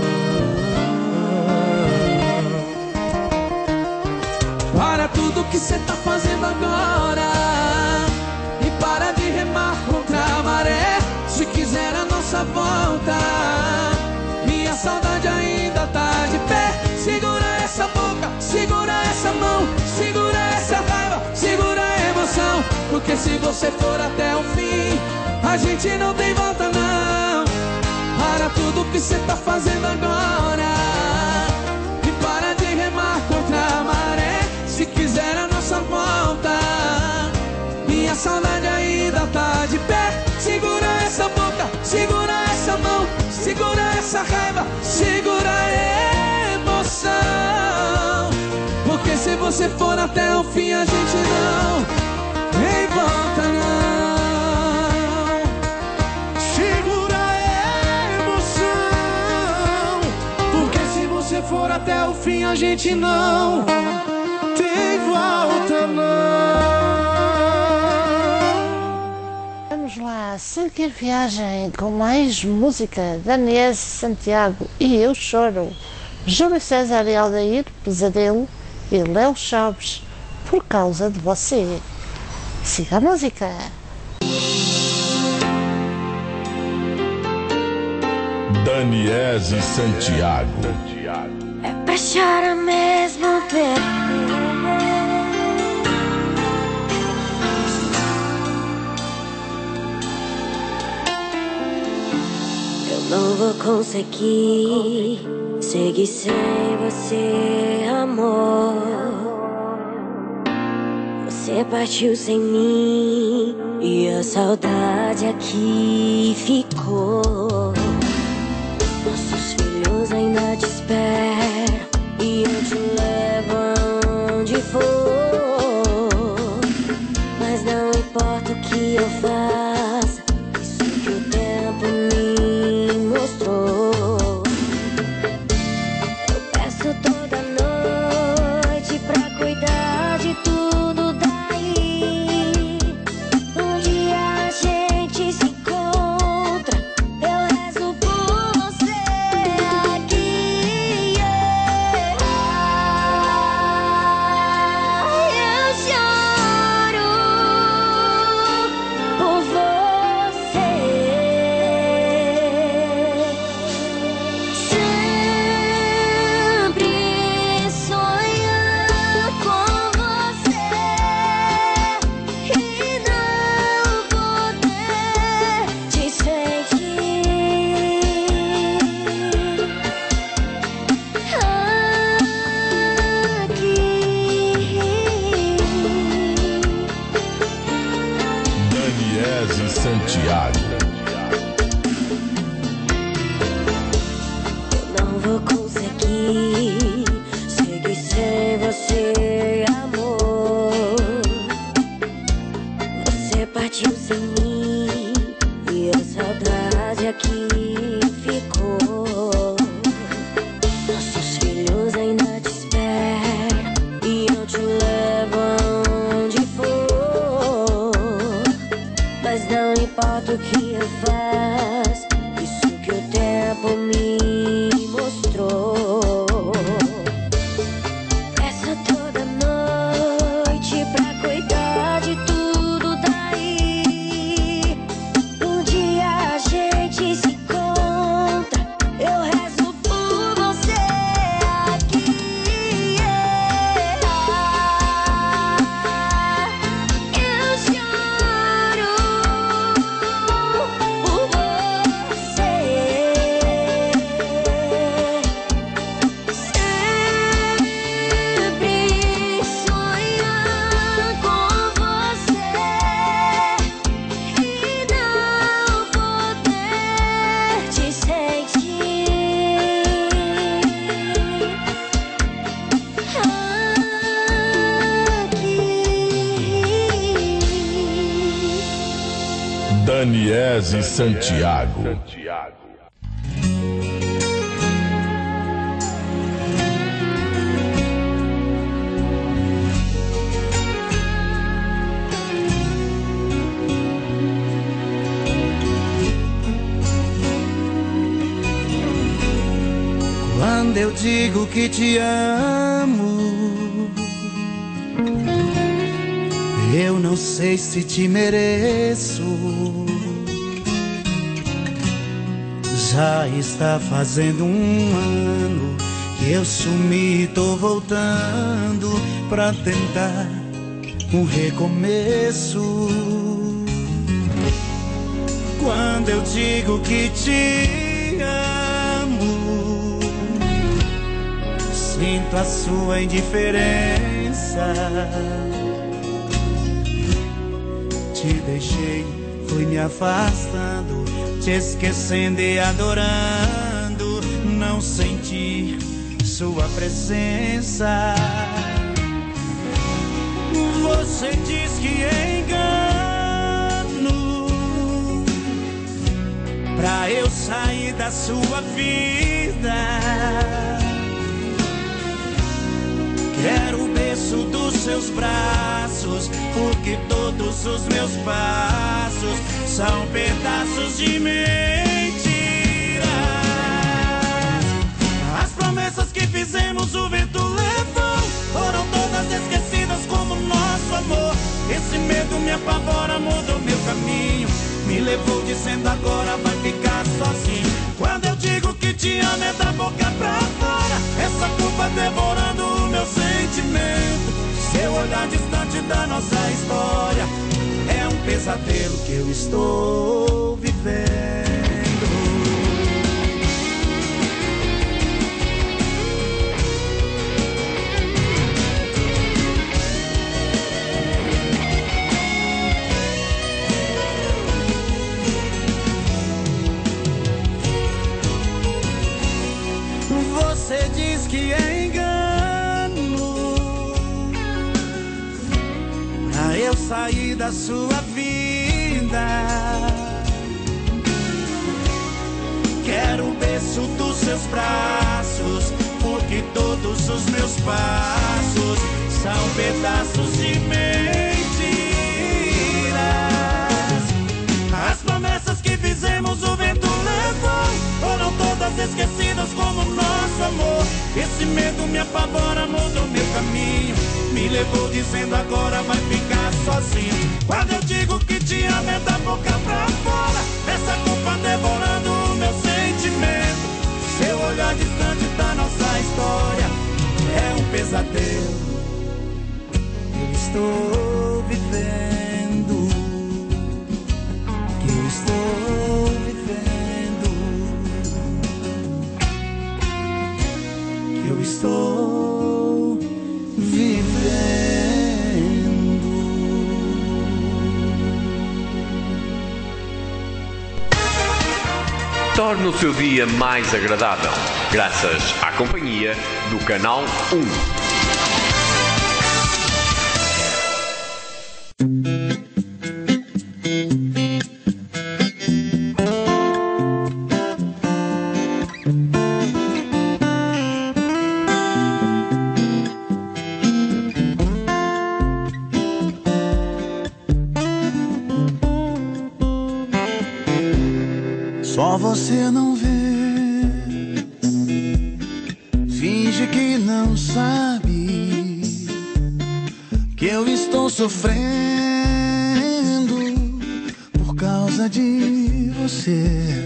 Para tudo que cê tá fazendo agora, e para de remar contra a maré. Se quiser a nossa volta, minha saudade ainda tá de pé. Segura essa boca, segura essa mão, segura essa raiva, segura a emoção. Porque se você for até o fim, a gente não tem volta não. Para tudo que cê tá fazendo agora, e para de remar contra a maré. Se quiser a nossa volta, minha saudade ainda tá de pé. Segura essa boca, segura essa mão, segura essa raiva, segura a emoção. Porque se você for até o fim, a gente não tem volta não. Segura a emoção. Porque se você for até o fim, a gente não tem volta não. Vamos lá, seguir viagem com mais música. Daniel Santiago e Eu Choro. Júlio César e Aldair, Pesadelo. E Léo Chaves, Por Causa de Você. Siga a música. Daniese Santiago. É pra chorar mesmo, bebê. Eu não vou conseguir seguir sem você, amor. Você partiu sem mim e a saudade aqui ficou. Nossos filhos ainda te esperam e eu te levo aonde for. Mas não importa o que eu faça, isso que o tempo me mostrou. Eu peço toda noite pra cuidar de tudo daí. Um dia a gente se encontra, eu rezo por você aqui. Yeah. Daniese Santiago. Não vou conseguir seguir sem você, amor. Você partiu sem mim e a saudade aqui ficou. Nossos filhos ainda te esperam e eu te levo aonde for. Mas não importa o que eu faço, isso que o tempo me mostrou. Peço toda noite pra cuidar de tudo daí. Um dia a gente se encontra, eu rezo por você aqui. Eu choro por você. Sempre sonhar com você e não poder te sentir aqui. Daniese Santiago. Quando eu digo que te amo, eu não sei se te mereço. Já está fazendo um ano que eu sumi e tô voltando pra tentar um recomeço. Quando eu digo que te amo, sinto a sua indiferença. Te deixei, fui me afastando, te esquecendo e adorando, não sentir sua presença. Você diz que é engano pra eu sair da sua vida. Quero o berço dos seus braços, porque todos os meus passos são pedaços de mentiras. As promessas que fizemos o vento levou, foram todas esquecidas como nosso amor. Esse medo me apavora, mudou meu caminho, me levou dizendo agora vai ficar sozinho. Quando eu digo que te amo é da boca pra fora, essa culpa devorando o meu sentimento. Seu olhar distante da nossa história é um pesadelo que eu estou vivendo. Você diz que é engano pra eu sair da sua vida. Quero o berço dos seus braços, porque todos os meus passos são pedaços de mentiras. As promessas que fizemos o vento levou, foram todas esquecidas como nosso amor. Esse medo me apavora, mudou meu caminho, me levou dizendo agora vai ficar sozinho. Quando eu digo que te amo é da boca pra fora, essa culpa devorando o meu sentimento. Seu olhar distante da nossa história é um pesadelo que eu estou vivendo, que eu estou vivendo, que eu estou vivendo. torne o seu dia mais agradável, graças à companhia do Canal um. Só você não vê, finge que não sabe que eu estou sofrendo por causa de você.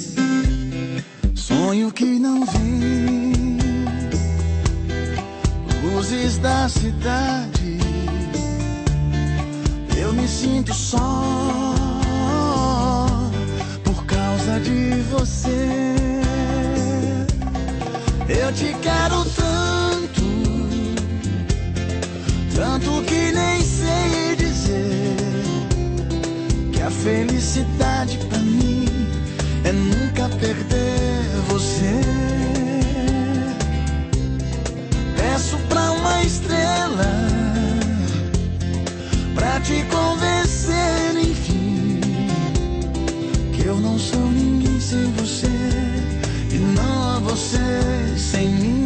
Sonho que não vem, luzes da cidade, eu me sinto só de você. Eu te quero tanto, tanto que nem sei dizer que a felicidade pra mim é nunca perder você. Peço pra uma estrela pra te convencer, enfim, que eu não sou ninguém sem você e não há você sem mim.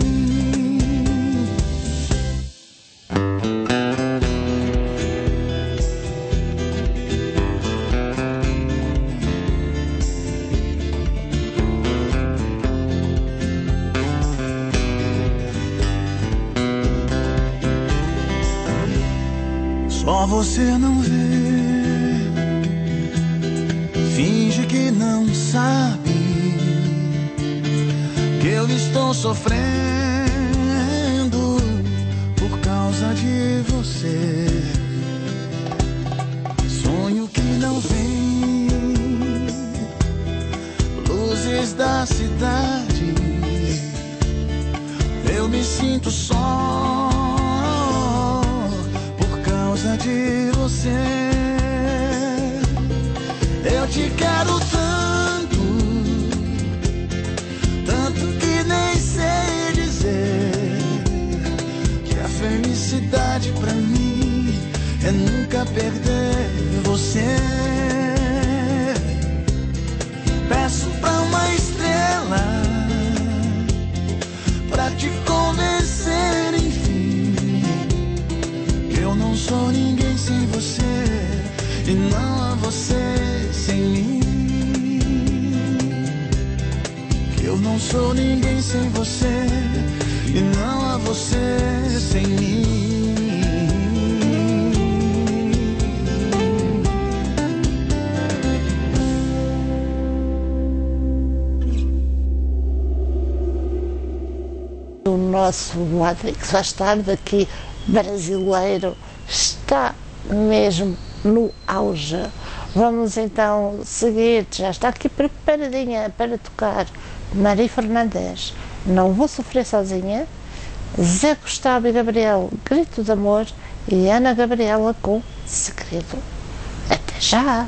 Só você não vê, finge que não sabe que eu estou sofrendo por causa de você. Sonho que não vem, luzes da cidade, eu me sinto só por causa de você. Eu te quero tanto, tanto que nem sei dizer que a felicidade pra mim é nunca perder você. Peço pra uma estrela pra te convencer, enfim, que eu não sou ninguém sem você e não há você sem mim. Que eu não sou ninguém sem você e não há você sem mim. O nosso Matrix Faz Tarde aqui brasileiro está mesmo no auge. Vamos então seguir, já está aqui preparadinha para tocar Mari Fernandes, Não Vou Sofrer Sozinha, Zé Gustavo e Gabriel, Grito de Amor, e Ana Gabriela com Segredo. Até já!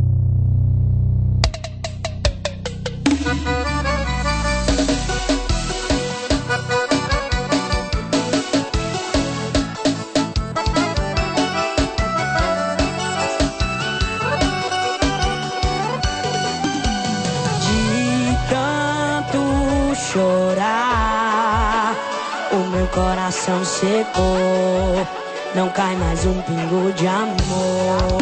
Chorar, o meu coração secou, não cai mais um pingo de amor.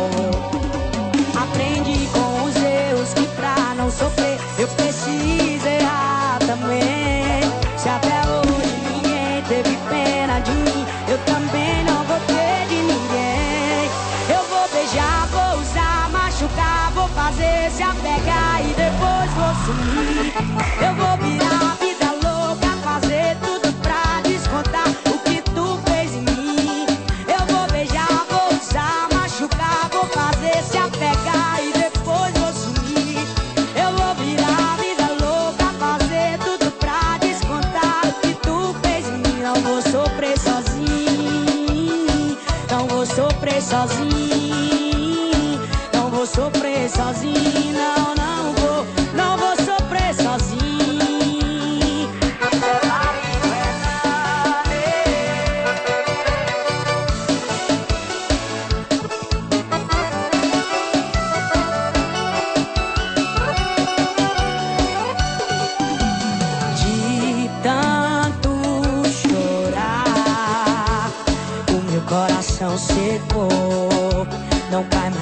Aprendi com os erros que pra não sofrer eu preciso errar também. Se até hoje ninguém teve pena de mim, eu também não vou ter de ninguém. Eu vou beijar, vou usar, machucar, vou fazer se apegar e depois vou sumir. Eu vou virar a vida louca, fazer tudo pra descontar o que tu fez em mim. Eu vou beijar, vou usar, machucar, vou fazer se apegar e depois vou sumir. Eu vou virar a vida louca, fazer tudo pra descontar o que tu fez em mim. Não vou sofrer sozinho, não vou sofrer sozinho, não vou sofrer sozinho, não, não vou, não vou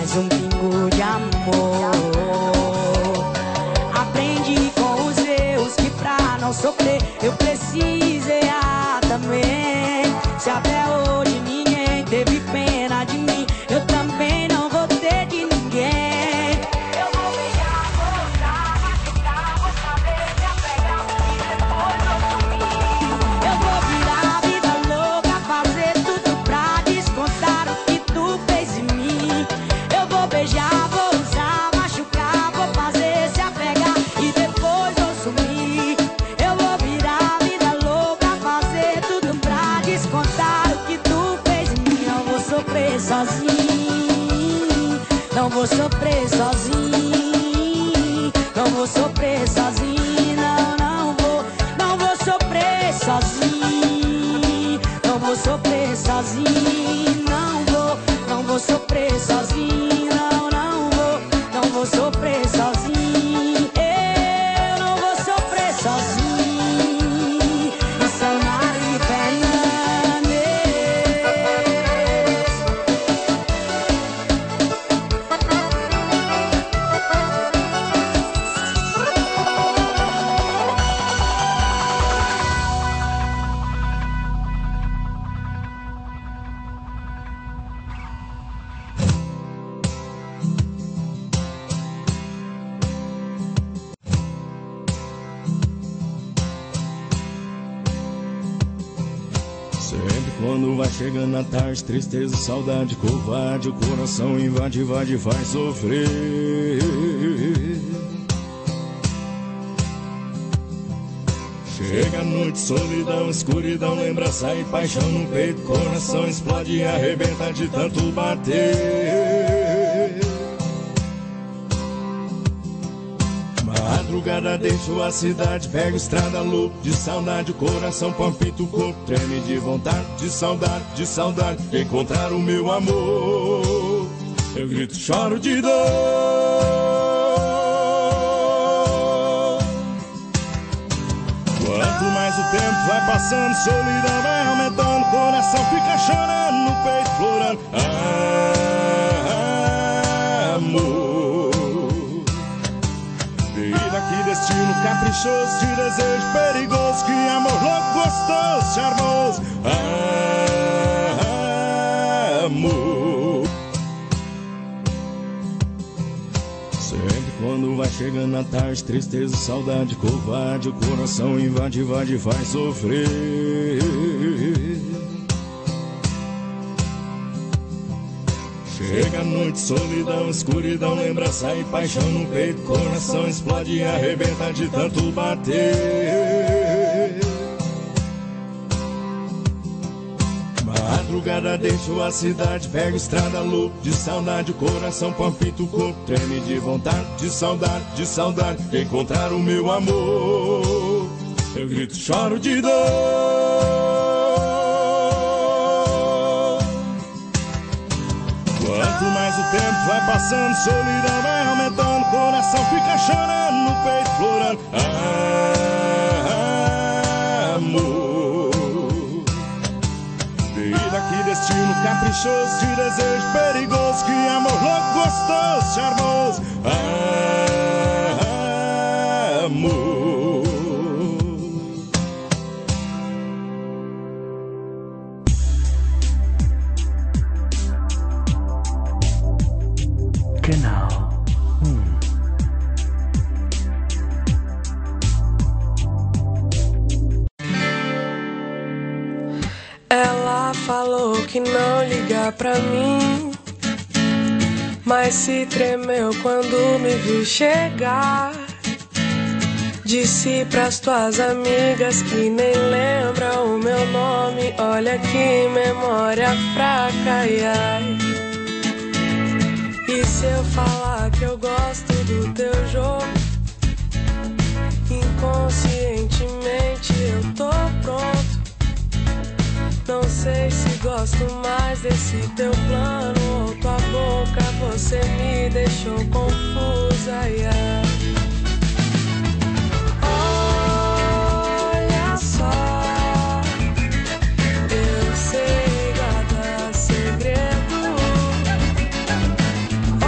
mais um pingo de amor. Aprendi com os erros que pra não sofrer eu preciso errar também. Se até hoje ninguém teve pena de mim, eu também não vou ter de ninguém. Eu vou beijar, vou usar, machucar, vou saber me apegar e depois vou sumir. Eu vou virar a vida louca, fazer tudo pra descontar o que tu fez em mim. Eu vou beijar, vou usar, machucar, vou fazer se apegar e depois vou sumir. Eu vou virar a vida louca, fazer tudo pra descontar o que tu fez em mim. Não vou sofrer sozinho, não vou sofrer sozinho, não vou sofrer sozinho, não, não vou, não vou sofrer sozinho, não vou sofrer sozinho, não vou, não vou sofrer sozinho, não, não vou, não vou sofrer sozinho, eu não vou sofrer sozinho. Isso é Mari Fernandes. Sempre quando vai chegando a tarde, tristeza, saudade, covarde, o coração invade, invade, faz sofrer. Chega a noite, solidão, escuridão, lembrança e paixão no peito, coração explode e arrebenta de tanto bater. Madrugada deixo a cidade, pego estrada louco de saudade, o coração palpita, o corpo treme de vontade, de saudade, de saudade, de encontrar o meu amor. Eu grito, choro de dor. Quanto mais o tempo vai passando, solidão vai aumentando, o coração fica chorando, no peito florando. Ah, amor, vida, que destino caprichoso, que desejo perigoso, que amor louco, gostoso, charmoso. Ah, amor. Sempre quando vai chegando a tarde, tristeza, saudade, covarde, o coração invade, invade, faz sofrer. Chega a noite, solidão, escuridão, lembrança e paixão no peito, coração explode e arrebenta de tanto bater. Madrugada deixo a cidade, pego estrada louco de saudade, o coração palpita, o corpo treme de vontade, de saudade, de saudade, de encontrar o meu amor. Eu grito, choro de dor. Quanto mais o tempo vai passando, solidão vai aumentando, o coração fica chorando, no peito florando. Ah, amor, vida, que destino caprichoso, que desejo perigoso, que amor louco, gostoso, charmoso. Ah, amor. Canal um. Ela falou que não liga pra mim, mas se tremeu quando me viu chegar. Disse pras tuas amigas que nem lembram o meu nome. Olha que memória fraca, ai, ai. E se eu falar que eu gosto do teu jogo, inconscientemente eu tô pronto. Não sei se gosto mais desse teu plano ou tua boca, você me deixou confusa, ai, ai. Olha só, eu sei guardar segredo.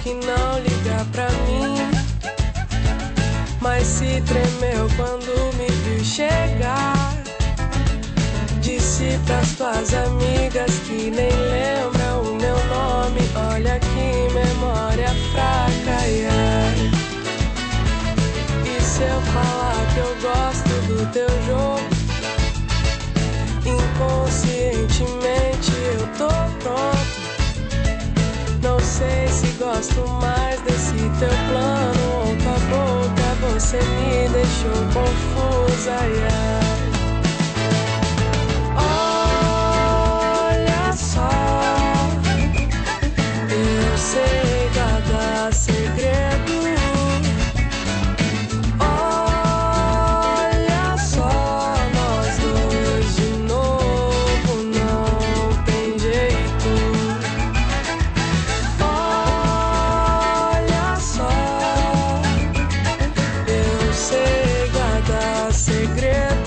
que não liga pra mim, mas se tremeu quando me viu chegar. Disse pras tuas amigas que nem lembram o meu nome. Olha que memória fraca, yeah. E se eu falar que eu gosto do teu jogo, inconscientemente eu tô pronto. Não sei se gosto mais desse teu plano ou tua boca, você me deixou confusa, yeah. Olha só, eu sei cada segredo. Olha só, nós dois de novo, não tem jeito. Olha só, eu sei cada segredo.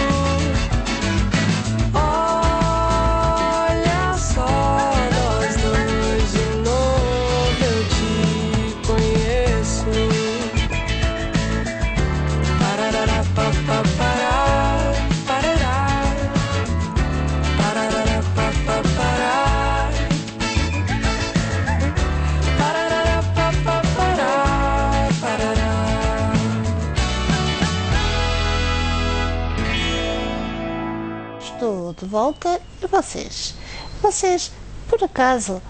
Estou de volta. E vocês? Vocês, por acaso,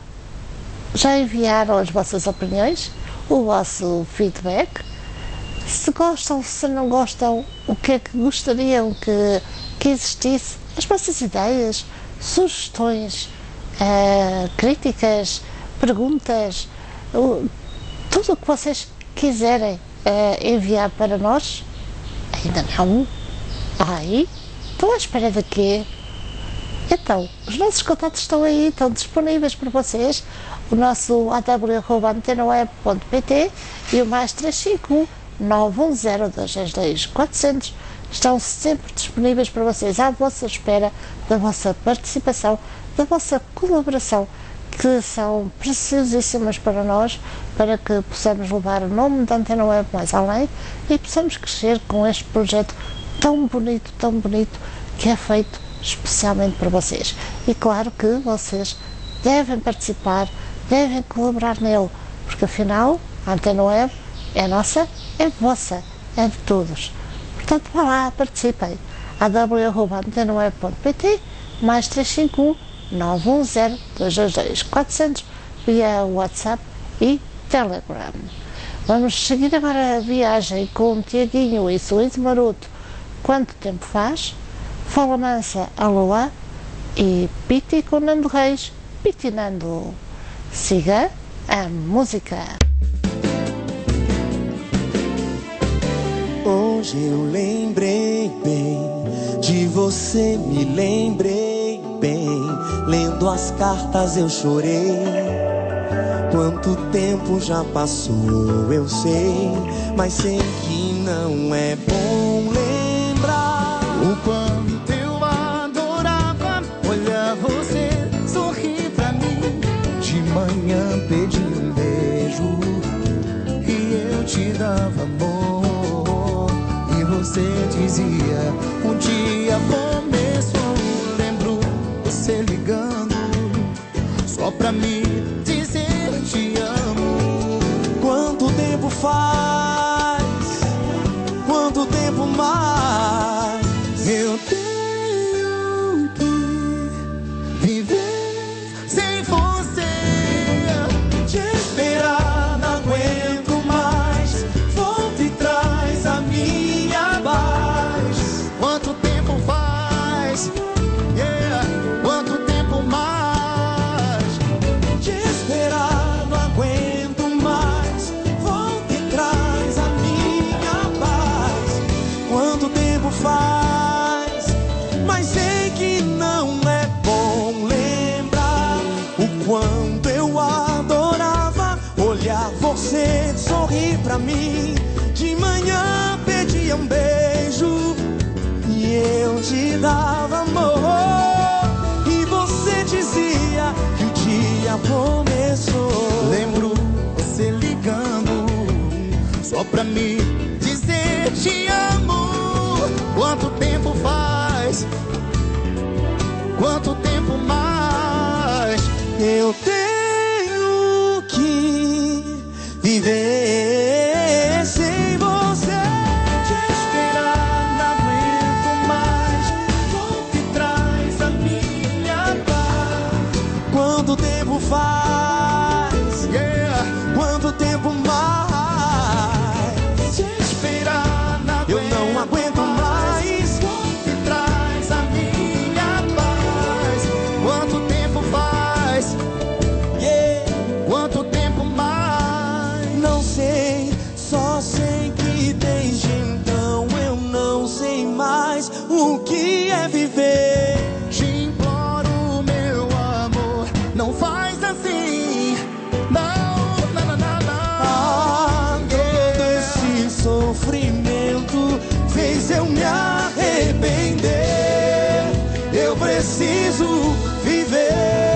já enviaram as vossas opiniões? O vosso feedback? Se gostam, se não gostam, o que é que gostariam que, que existisse? As vossas ideias, sugestões, uh, críticas, perguntas, uh, tudo o que vocês quiserem uh, enviar para nós? Ainda não? Ai, estão à espera de quê? Então, os nossos contatos estão aí, estão disponíveis para vocês. O nosso a w arroba antena web ponto p t e o mais três cinco um nove um zero dois seis dois quatro zero zero estão sempre disponíveis para vocês, à vossa espera da vossa participação, da vossa colaboração, que são preciosíssimas para nós, para que possamos levar o nome da Antena Web mais além e possamos crescer com este projeto tão bonito, tão bonito, que é feito especialmente para vocês. E claro que vocês devem participar, devem colaborar nele, porque afinal a Antena Web é nossa, é vossa, é de todos. Portanto, vá lá, participem. a w arroba antena web ponto p t, mais três cinco um nove um zero dois dois dois quatro zero zero via WhatsApp e Telegram. Vamos seguir agora a viagem com o Tiaguinho e Sorriso Maroto. Quanto tempo faz? Fala Mansa, Aloha e Piti com Nando Reis, Pitinando. Siga a música. Hoje eu lembrei bem de você, me lembrei bem. Lendo as cartas eu chorei. Quanto tempo já passou, eu sei, mas sei que não é bom lembrar o quanto eu adorava olhar você sorrir pra mim. De manhã pedi um beijo e eu te dava amor. Você dizia, um dia começou. Lembro você ligando só pra me dizer te amo. Quanto tempo faz? Quanto tempo mais? Eu tenho que viver sem você. Te esperar não aguento mais. Volta e traz a minha. Quanto tempo faz? Yeah. Quanto tempo mais? Te esperar não aguento mais. Volta e traz a minha paz. Quanto tempo faz? Mas sei que não é bom lembrar o quanto eu adorava olhar você sorrir pra mim. De manhã pedia um beijo e eu te dava amor. E você dizia que o dia começou. Lembro você pra me dizer te amo. Quanto tempo faz? Quanto tempo mais eu tenho que viver sem você? Te esperar não aguento mais. Volta e traz a minha paz. Quanto tempo faz? Yeah. Quanto tempo mais? Te esperar não aguento, eu não aguento mais. Volta e traz a minha paz. Quanto tempo faz? Yeah. Quanto tempo mais? Não sei, só sei que desde então eu não sei mais o que é viver. Te imploro, meu amor, não faz assim. Não, não, não, não, não. Ah, todo esse sofrimento fez eu me arrepender. Eu preciso viver.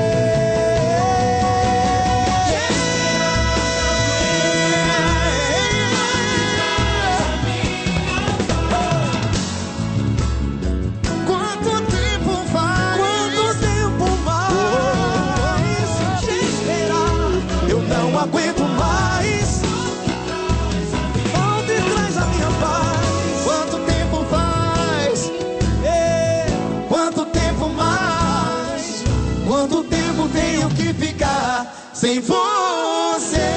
Quanto tempo faz? Quanto tempo mais? Te esperar, eu não aguento mais. Volta e traz a minha paz. Quanto tempo faz? É. Quanto tempo mais? Quanto tempo tenho que ficar sem você?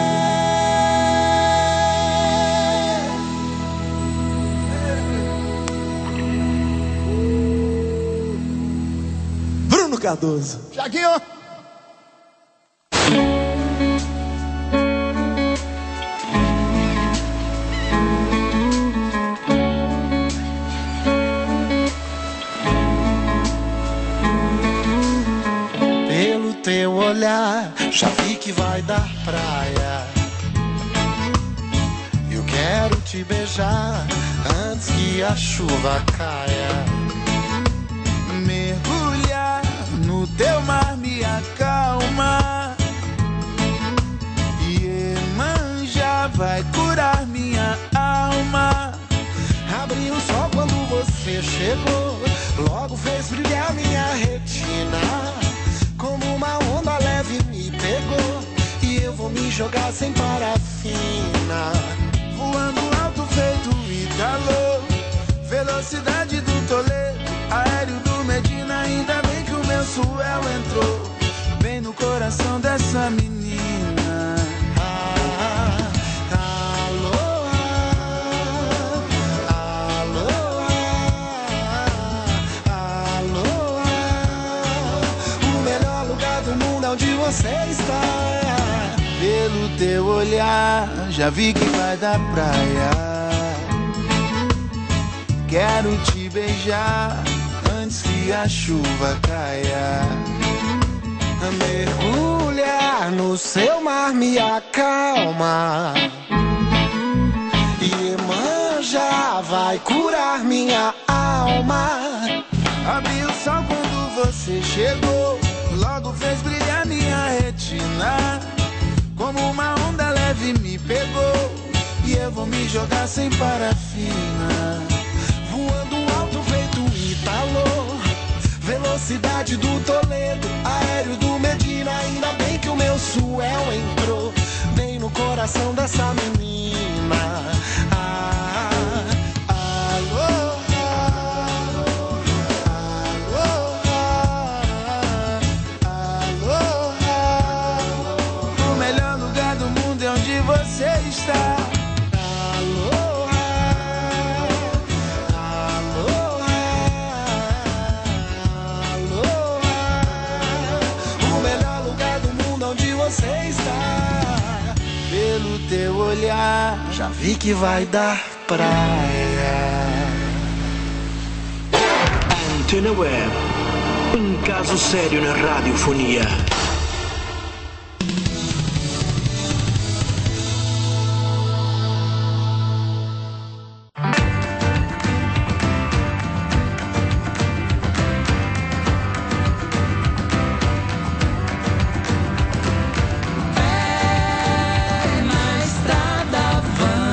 Bruno Cardoso. Jaguinho. Pelo teu olhar, já vi que vai dar praia. Eu quero te beijar antes que a chuva caia. Mergulhar no teu mar me acalma. Iemanjá vai curar minha alma. Abri o sol quando você chegou, logo fez brilhar minha retina. Como uma onda leve me pegou, e eu vou me jogar sem parafina. Voando alto feito Italô, velocidade do Toledo, aéreo do Medina. Ainda bem que o meu suel entrou bem no coração dessa menina. Ah, aloha, aloha, aloha. O melhor lugar do mundo é onde você está. Pelo teu olhar, já vi que vai dar praia. Quero te beijar antes que a chuva caia. Mergulhar no seu mar me acalma. Iemanjá vai curar minha alma. Abri o sol quando você chegou, logo fez brilhar minha retina. Como uma onda leve me pegou, e eu vou me jogar sem parafina. Voando alto feito Italô, velocidade do Toledo, aéreo do Medina. Ainda bem que o meu suel entrou bem no coração dessa menina. Ah, aloha, aloha, aloha. O melhor lugar do mundo é onde você está. Você está. Pelo teu olhar, já vi que vai dar praia. Antena Web, um caso sério na radiofonia. Na estrada vamos.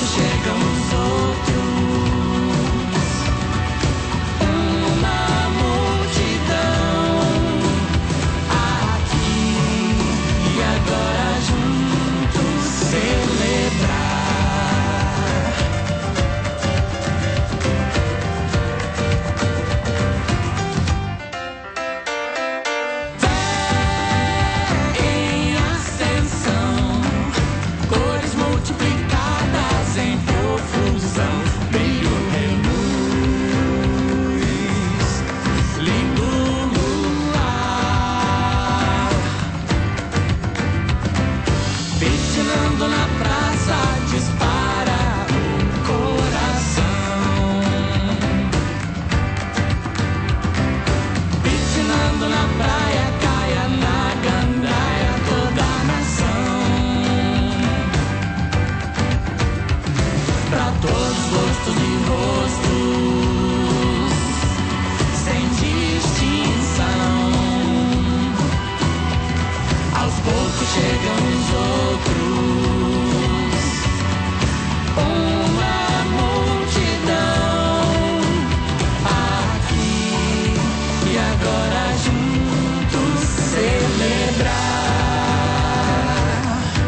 pouco chegam os outros. Uma multidão aqui e agora juntos celebrar. Em ascensão, cores multiplicadas em profusão, brilho, reluz, lindo luar, patinando na praça, dispara o coração, patinando na praia, caia na gandaia toda a nação. Pra todos os gostos e rostos, sem distinção. Aos poucos chegam os outros. Uma multidão aqui e agora juntos celebrar.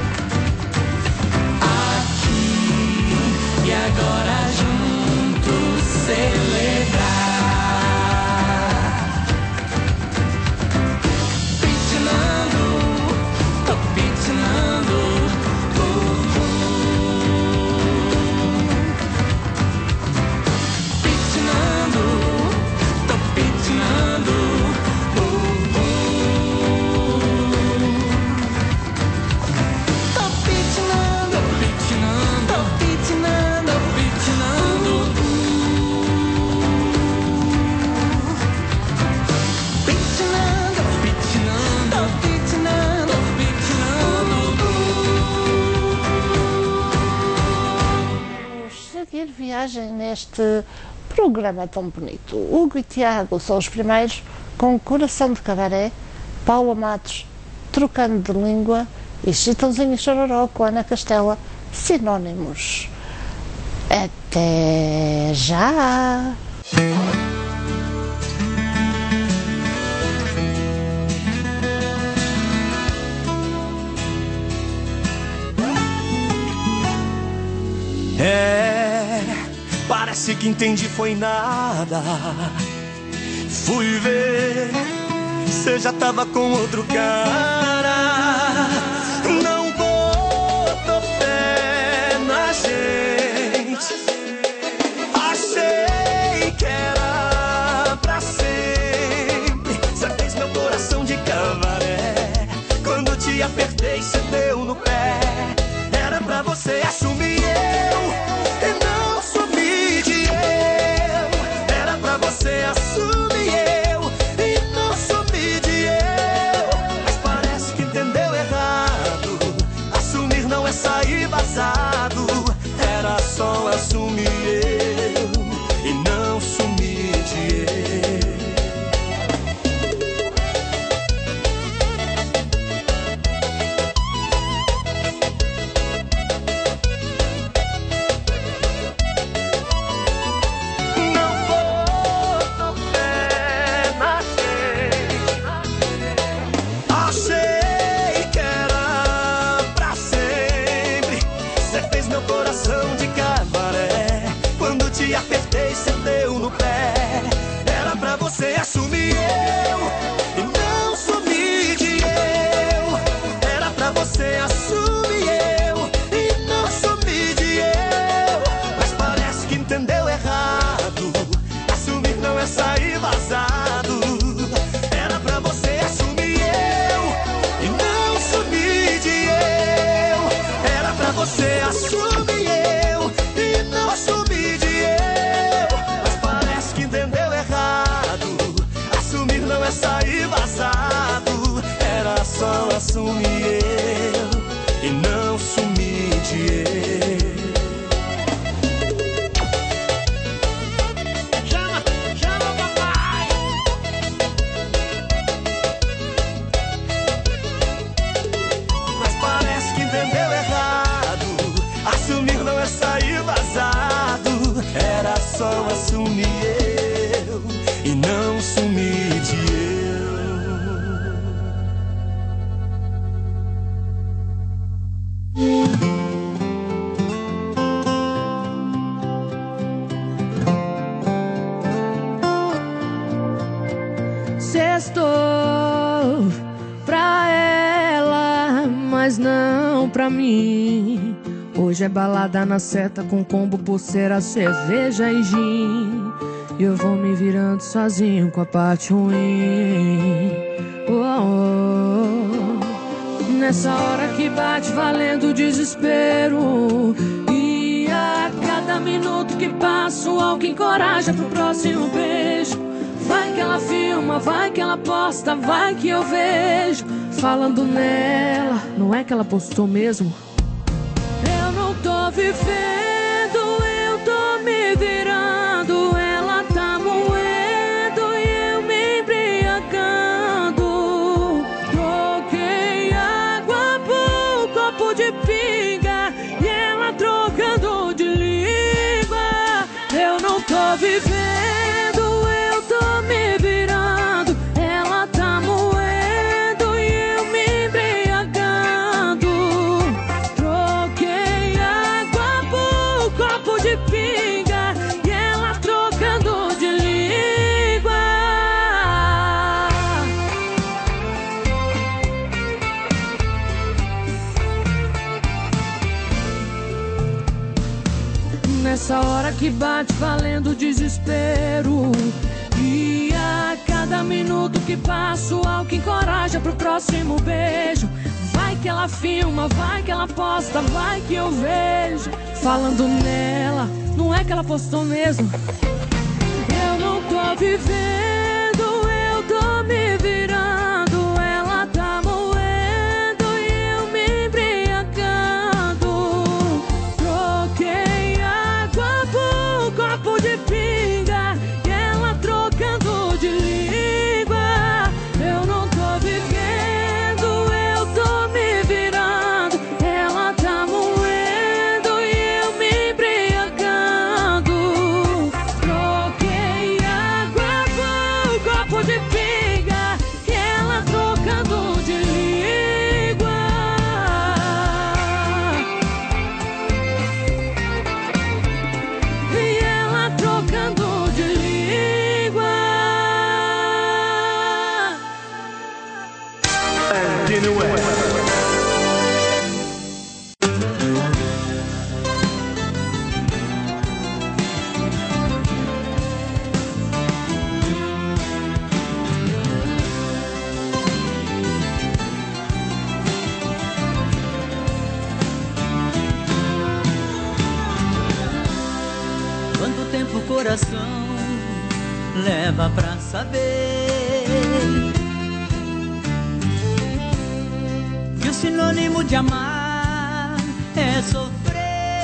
Aqui e agora juntos celebrar. Patinando, tô patinando, uh, uh. Patinando, tô patinando, uh, uh. Tô patinando, patinando, tô patinando, patinando, patinando, patinando, tô patinando, patinando. Seguir viagem neste programa tão bonito. Hugo e Tiago são os primeiros com Coração de Cabaré, Paula Matos, Trocando de Língua e Chitãozinho e Chororó com Ana Castela, sinónimos. Até já! É, parece que entendi foi nada. Fui ver, você já tava com outro cara. Não botou fé na gente. Achei que era pra sempre. Você fez meu coração de cabaré. Quando te apertei, você deu no pé. Era pra você assumir eu e não sumir de eu. Era pra você assumir eu e não sumir de eu. Mas parece que entendeu errado. Assumir não é sair vazado. Era só assumir eu e não sumir de eu. Apertei, cê deu no pé. Era pra você assumir eu e não sumir de eu. Era pra você assumir eu e não sumir de eu. Mas parece que entendeu errado. Assumir não é sair vazado. Era pra você assumir eu e não sumir de eu. Era pra você assumir eu e não sumir de eu. Sair vazado, era só assumir eu e não sumir de eu. Chama, chama papai. Mas parece que entendeu errado. Assumir não é sair pra mim. Hoje é balada na seta com combo, pulseira, cerveja e gin. E eu vou me virando sozinho com a parte ruim. Oh, oh. Nessa hora que bate valendo o desespero. E a cada minuto que passo, algo encoraja pro próximo beijo. Vai que ela filma, vai que ela posta, vai que eu vejo. Falando nela, não é que ela postou mesmo? Eu não tô vivendo, eu tô me virando. Ela tá moendo e eu me embriagando. Troquei água por copo de pinga e ela trocando de língua. Eu não tô vivendo, eu tô me virando. Ela tá moendo e eu me embriagando. Troquei água por copo de pinga e ela trocando de língua. Nessa hora que bate valendo o desespero. E a cada minuto que passo, algo que encoraja pro próximo beijo. Vai que ela filma, vai que ela posta, vai que eu vejo. Falando nela, não é que ela postou mesmo? Eu não tô vivendo, eu tô me virando. Ela tá moendo e eu me embriagando. Troquei água por copo de pinga e ela trocando de língua. Eu não tô vivendo, eu tô me virando. Ela tá moendo e eu me embriagando. Troquei água por copo de pinga e ela trocando de língua. E ela trocando de língua. Kanye West. Quanto tempo o coração leva pra saber que o sinônimo de amar é sofrer?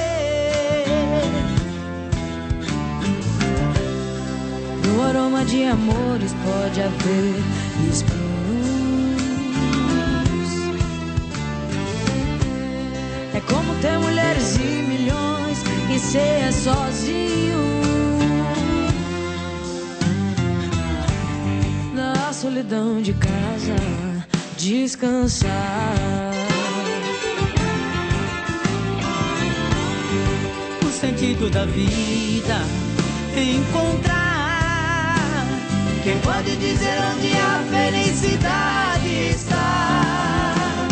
No aroma de amores pode haver espinhos. É como ter mulheres e milhões e ser sozinho. Na solidão de casa, descansar. O sentido da vida encontrar. Quem pode dizer onde a felicidade está?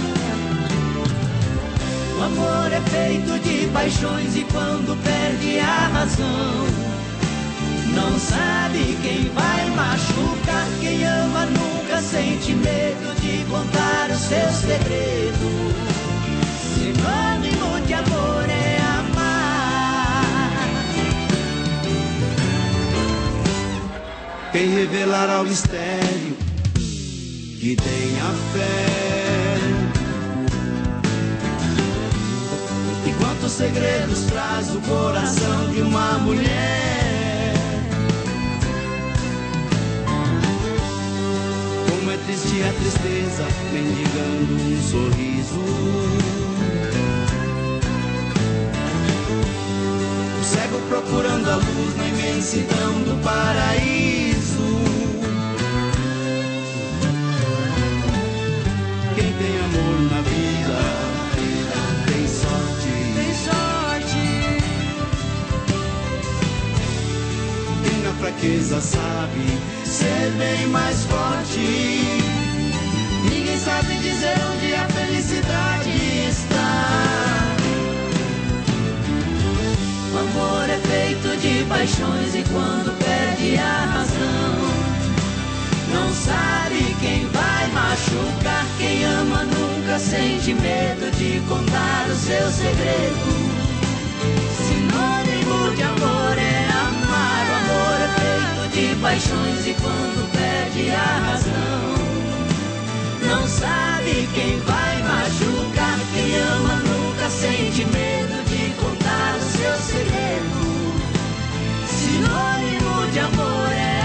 O amor é feito de paixões e quando perde a razão, não sabe quem vai machucar. Quem ama nunca sente medo de contar os seus segredos. Sinônimo de amor é amar. Quem revelar ao mistério que tenha fé. E quantos segredos traz o coração de uma mulher. Como é triste a tristeza, mendigando um sorriso. O cego procurando a luz na imensidão do paraíso. Quem tem amor na vida tem sorte. Tem sorte. Quem na fraqueza sabe ser bem mais forte. Ninguém sabe dizer onde a felicidade está. amar. O amor é feito de paixões e quando perde a razão, não sabe quem vai machucar. Quem ama nunca sente medo de contar o seu segredo. Sinônimo de amor é amar. O amor é feito de paixões e quando perde a razão, não sabe quem vai machucar. Quem ama nunca sente medo de contar o seu segredo. Sinônimo de amor é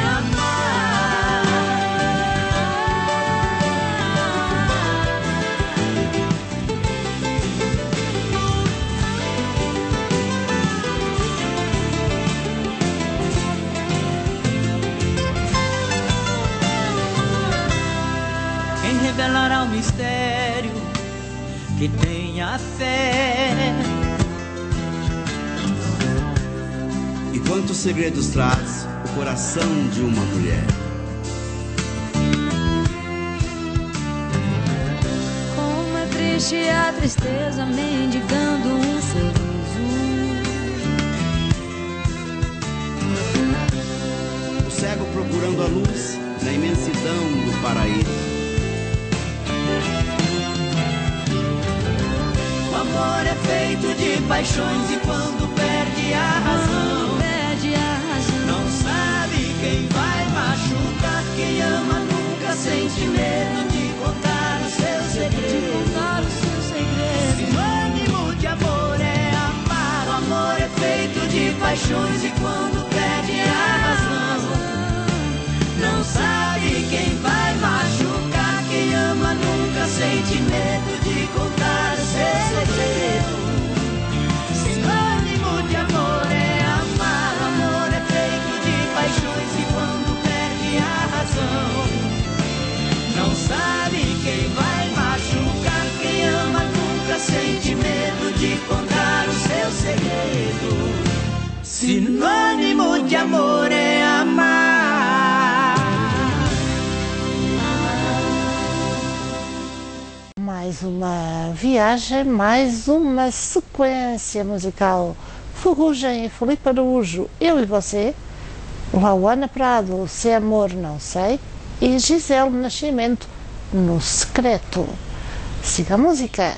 revelará o mistério que tenha fé. E quantos segredos traz o coração de uma mulher? Como é triste a tristeza mendigando um sorriso. O cego procurando a luz na imensidão do paraíso. O amor é feito de paixões e quando perde a razão, perde a razão, não sabe quem vai machucar. Quem ama nunca sente medo de contar o seu segredo. contar o seu segredo. Sinônimo de amor é amar. O amor é feito de paixões e quando perde a razão, não sabe quem vai machucar. Quem ama nunca sente medo de contar o seu segredo. Sinônimo de amor é amar. O amor é feito de paixões e quando perde a razão, não sabe quem vai machucar. Quem ama nunca sente medo de contar o seu segredo. Sinônimo de amor é amar. Mais uma viagem, mais uma sequência musical. Ferrugem e Filipe Araújo, Eu e Você. Lauana Prado, Se Amor Não Sei. E Gisele Nascimento, No Secreto. Siga a música.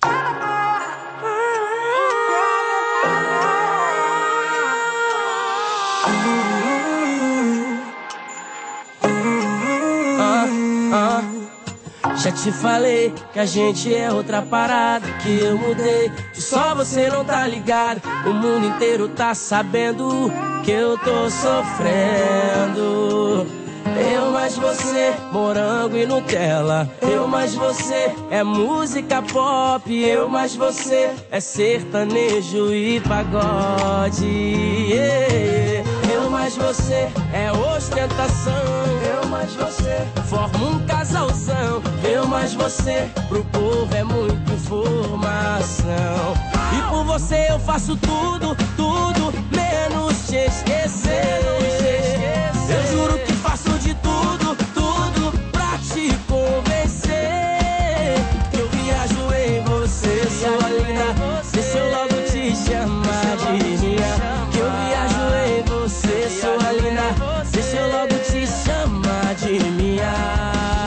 Já te falei que a gente é outra parada, que eu mudei, que só você não tá ligado. O mundo inteiro tá sabendo que eu tô sofrendo. Eu mais você, morango e Nutella. Eu mais você, é música pop. Eu mais você, é sertanejo e pagode. Yeah. Eu mais você, é ostentação. Eu mais você, forma um casalzão. Eu mais você, pro povo é muita informação. E por você eu faço tudo, tudo, menos te esquecer. Eu juro que faço de tudo, tudo pra te convencer. Eu viajo em você, sua linda. Deixa eu logo te chamar de minha. Que eu viajo em você, sua linda. Deixa eu logo te chamar de minha.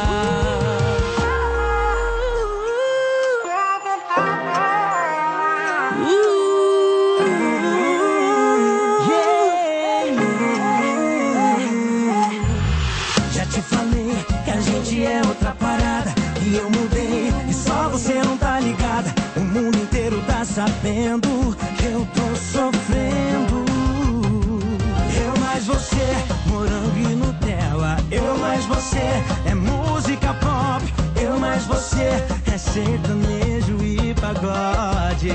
É outra parada e eu mudei e só você não tá ligada. O mundo inteiro tá sabendo que eu tô sofrendo. Eu mais você, morango e Nutella. Eu mais você, é música pop. Eu mais você, é sertanejo e pagode.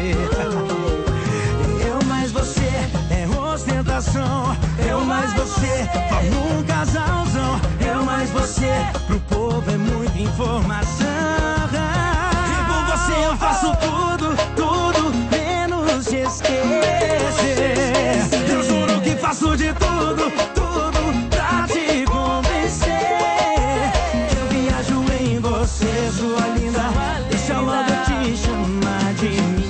Eu mais você, é ostentação. Eu mais você, forma um casalzão. Eu mais você, pro povo é muita informação. E por você eu faço tudo, tudo, menos te esquecer. Eu juro que faço de tudo, tudo pra te convencer. Eu viajo em você, sua linda. Deixa logo eu te chamar de mim.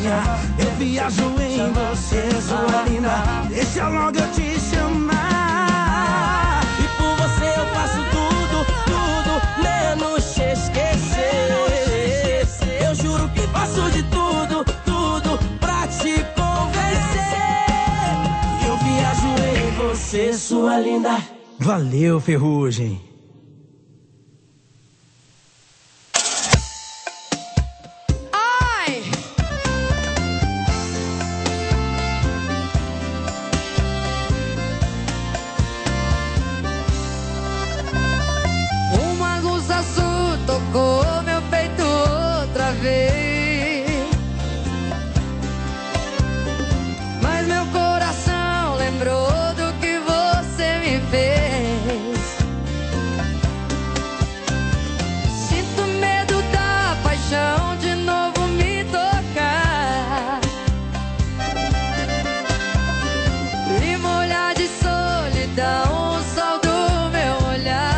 em você, sua linda. Deixa logo eu te chamar. E por você eu faço tudo, tudo, menos te esquecer. Eu juro que faço de tudo, tudo pra te convencer. Eu viajo em você, sua linda. Valeu, Ferrugem. Tocou meu peito outra vez, mas meu coração lembrou do que você me fez. Sinto medo da paixão de novo me tocar e molhar de solidão o sol do meu olhar.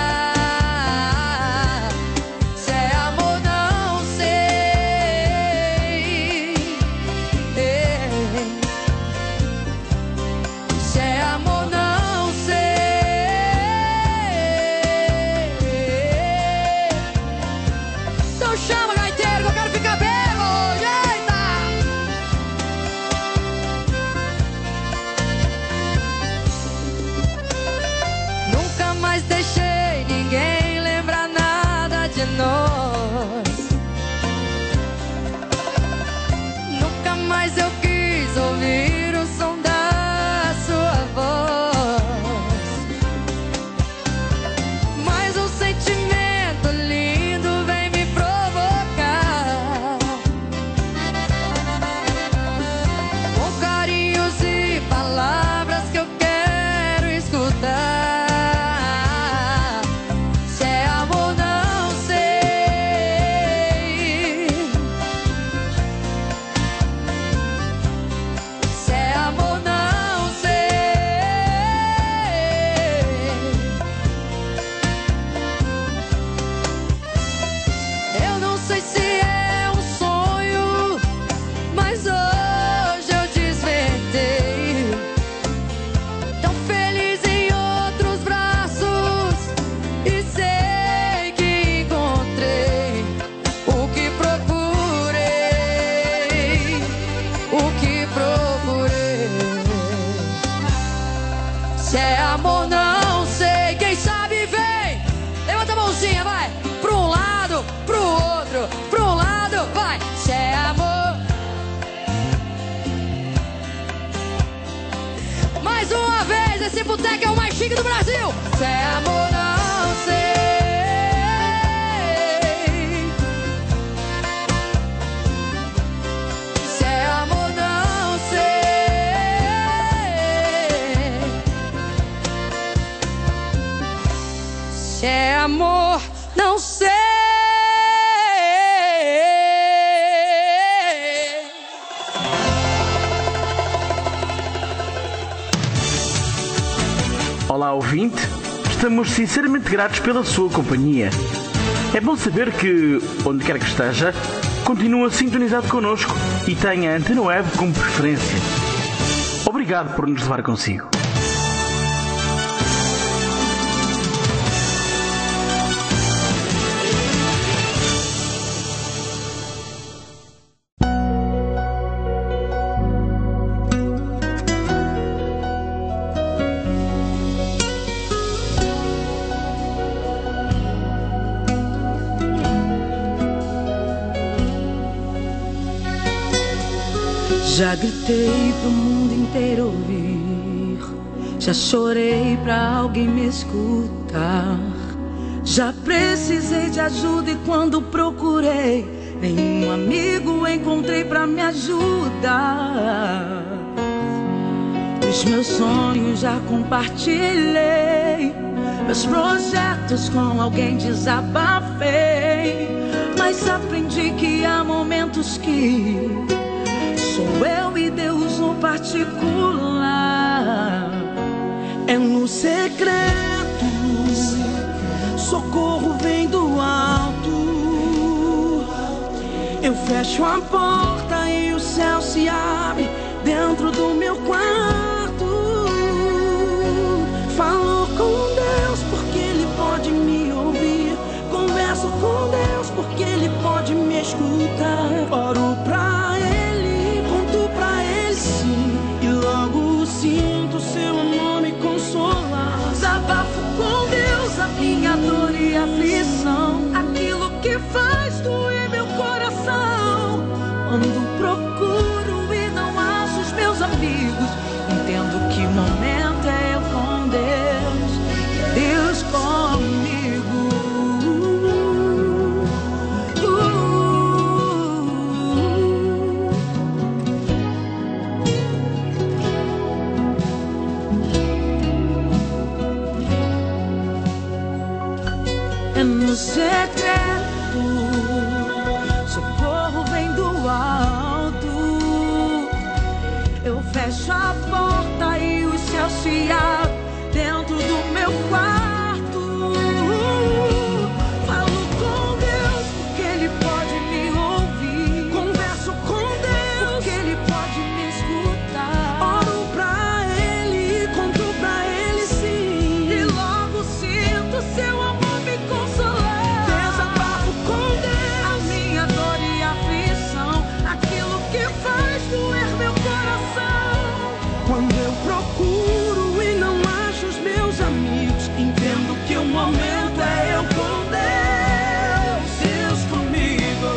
Nunca mais eu quis ouvir o som da sua voz, mas um sentimento lindo vem me provocar, com carinhos e palavras que eu quero escutar. Se é amor, não sei. Quem sabe vem. Levanta a mãozinha, vai. Pra um lado, pro outro. Pra um lado, vai. Se é amor. Mais uma vez, esse boteco é o mais chique do Brasil. Se é amor, não sei. Se é amor, não sei. Se é amor, não sei. Olá, ouvinte. Estamos sinceramente gratos pela sua companhia. É bom saber que, onde quer que esteja, continua sintonizado connosco e tenha a Antena Web como preferência. Obrigado por nos levar consigo. Já gritei pro mundo inteiro ouvir, já chorei pra alguém me escutar, já precisei de ajuda e quando procurei, nenhum amigo encontrei pra me ajudar. Os meus sonhos já compartilhei, meus projetos com alguém desabafei, mas aprendi que há momentos que sou eu e Deus no particular. É no secreto, socorro vem do alto. Eu fecho a porta e o céu se abre. do meu quarto. Falo com Deus porque Ele pode me ouvir. Converso com Deus porque Ele pode me escutar. Oro pra Ele, conto pra Ele sim, e logo sinto seu amor me consolar. Desabafo com Deus a minha dor e aflição, aquilo que faz doer meu coração. Quando procuro e não acho os meus amigos, entendo que o momento é eu com Deus, Deus comigo. É no secreto, socorro vem do alto. Eu fecho a porta e o céu se abre dentro do meu quarto. Falo com Deus porque Ele pode me ouvir. Converso com Deus porque Ele pode me escutar. Oro pra Ele, conto pra Ele sim, e logo sinto seu amor me consolar. Desabafo com Deus a minha dor e aflição, aquilo que faz doer meu coração. Quando eu procuro e não acho os meus amigos, entendo que o momento é eu com Deus, Deus comigo.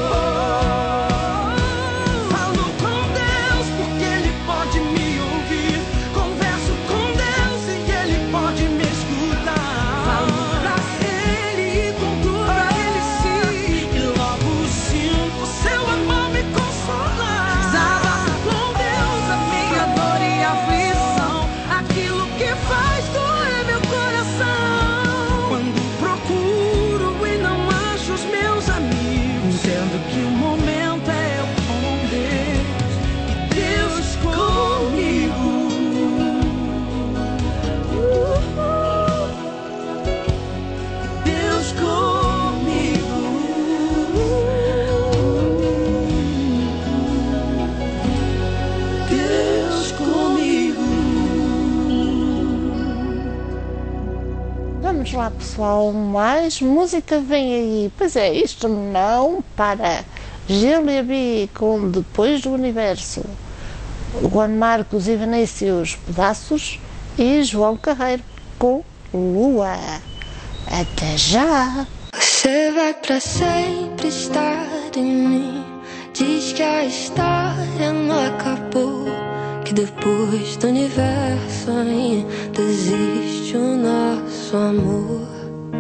Falo com Deus porque Ele pode me ouvir. Converso com Deus e Ele pode me escutar. Falo pra Ele e conto pra Ele sim, e logo sinto seu amor me consolar. Desabafo com Deus a minha dor e aflição, aquilo que faz doer meu coração. Quando procuro e não acho os meus amigos, entendo que o momento é eu com Deus e Deus comigo. Deus comigo. Deus comigo. Vamos lá, pessoal, mais música vem aí. Pois é, isto não para. Gilby com Depois do Universo, Juan Marcos e Vinícius Pedaços e João Carreiro com Lua. Até já! Você vai pra sempre estar em mim. Diz que a história não acabou, que depois do universo ainda existe o nosso amor.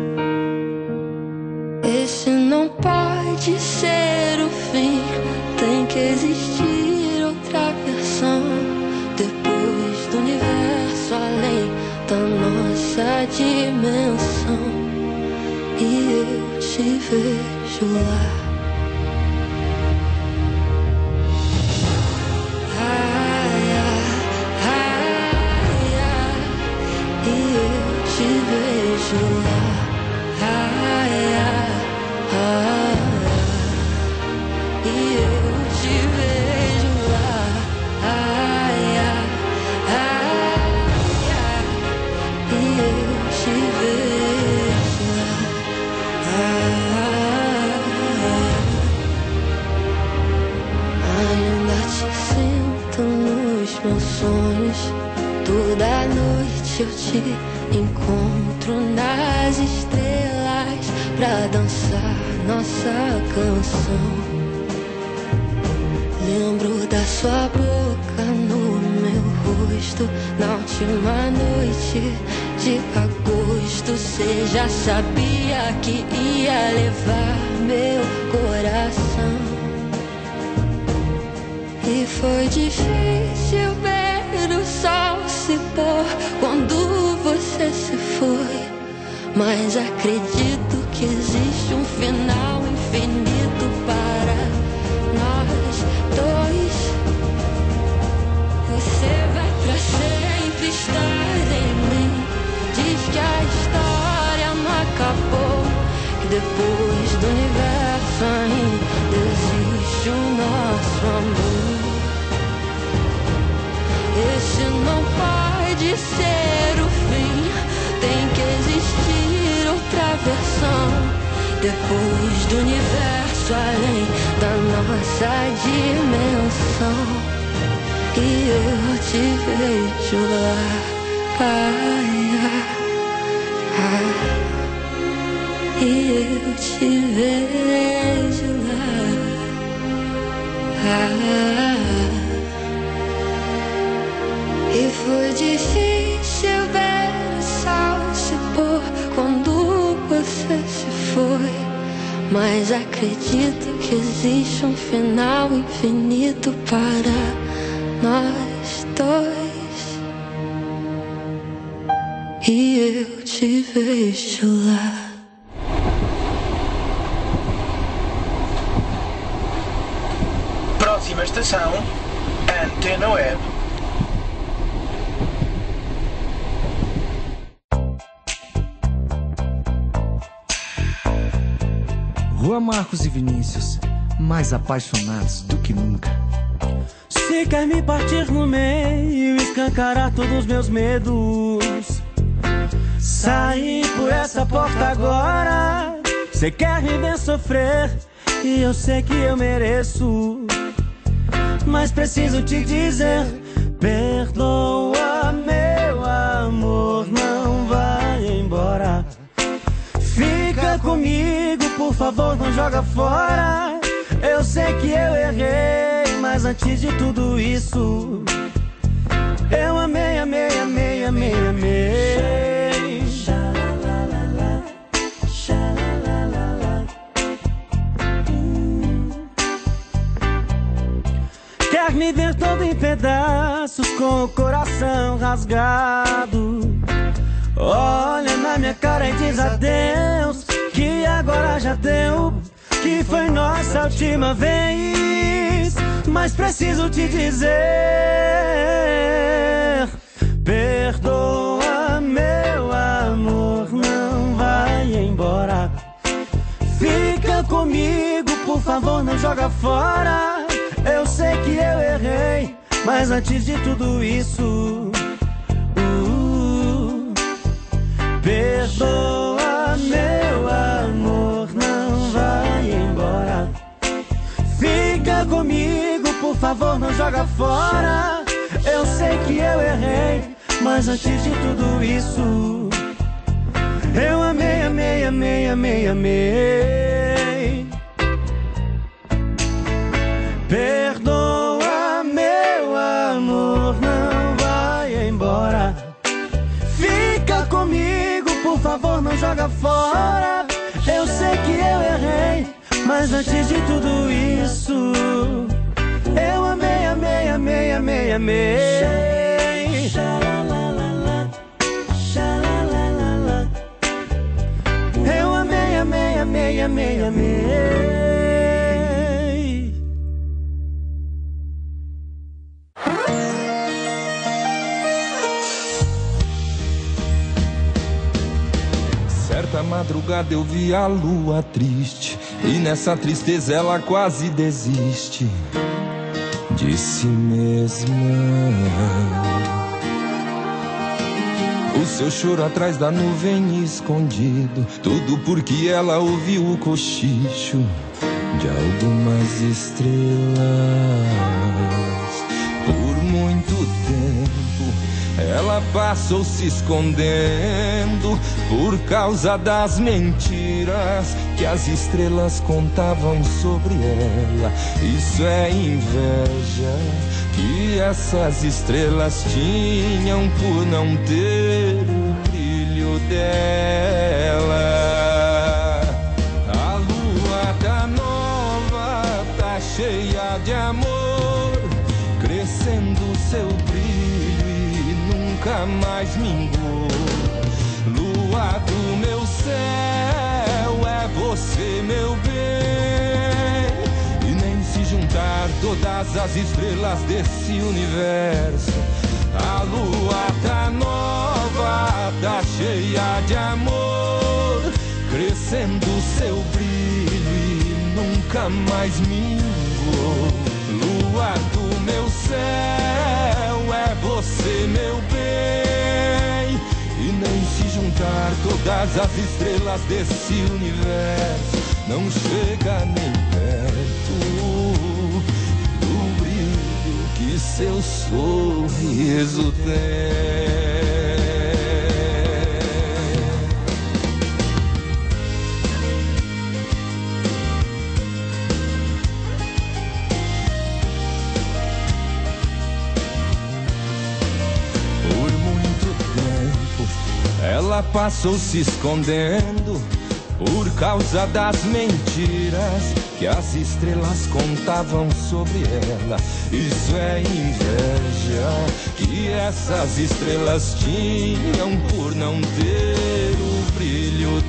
Esse não pode ser o fim, tem que existir outra versão. Depois do universo, além da nossa dimensão, e eu te vejo lá. Ai, ai, ai, ai, e eu te vejo lá. Ai, ai, ai, e eu te vejo lá. Ai, ai, ai, ai, e eu te vejo lá. Ai, ainda te sinto nos meus sonhos. Toda noite eu te encontro nas estrelas pra dançar nossa canção. Lembro da sua boca no meu rosto na última noite de agosto. Cê já sabia que ia levar meu coração, e foi difícil ver o sol se pôr quando você se foi. Mas acredito que existe um final infinito para nós dois. Você vai pra sempre estar em mim. Diz que a história não acabou, que depois do universo ainda existe o nosso amor. pode ser o fim. Tem que existir outra versão. Depois do universo, além da nossa dimensão. E eu te vejo lá, ai, ai, ai. E eu te vejo lá, ai. E foi difícil ver o sol se pôr quando você se foi. Mas acredito que existe um final infinito para nós dois. E eu te vejo lá. Próxima estação, Antena Web. Rua Marcos e Vinícius, mais apaixonados do que nunca. Se quer me partir no meio, escancarar todos os meus medos, sair por essa porta agora. Cê quer me ver sofrer, e eu sei que eu mereço, mas preciso te dizer: perdoa, meu amor, não vai embora. Fica comigo, por favor, não joga fora. Eu sei que eu errei, mas antes de tudo isso, eu amei, amei, amei, amei, amei. Quer me ver todo em pedaços, com o coração rasgado. Olha na minha cara e diz adeus, que agora já deu, que foi nossa última vez. Mas preciso te dizer: perdoa, meu amor, não vai embora. Fica comigo, por favor, não joga fora. Eu sei que eu errei, mas antes de tudo isso, perdoa, meu amor, não vai embora. Fica comigo, por favor, não joga fora. Eu sei que eu errei, mas antes de tudo isso, eu amei, amei, amei, amei, amei. Perdoa, meu amor, não vai embora. Fica comigo, por favor, não joga fora. Eu sei que eu errei, mas antes de tudo isso, eu amei, amei, amei, amei, amei. Eu amei, amei, amei, amei, amei. Certa madrugada eu vi a lua triste, e nessa tristeza ela quase desiste de si mesma. O seu choro atrás da nuvem escondido, tudo porque ela ouviu o cochicho de algumas estrelas. Por muito tempo ela passou se escondendo por causa das mentiras que as estrelas contavam sobre ela. Isso é inveja que essas estrelas tinham por não ter o brilho dela. A lua tá nova, tá cheia de amor, crescendo seu brilho e nunca mais minguou. Lua do meu céu, é você, meu bem, e nem se juntar todas as estrelas desse universo. A lua tá nova, tá cheia de amor, crescendo seu brilho e nunca mais minguou. Lua do meu céu, é você, meu bem, nem se juntar todas as estrelas desse universo, não chega nem perto do brilho que seu sorriso tem. Ela passou se escondendo por causa das mentiras que as estrelas contavam sobre ela. Isso é inveja que essas estrelas tinham por não ter o brilho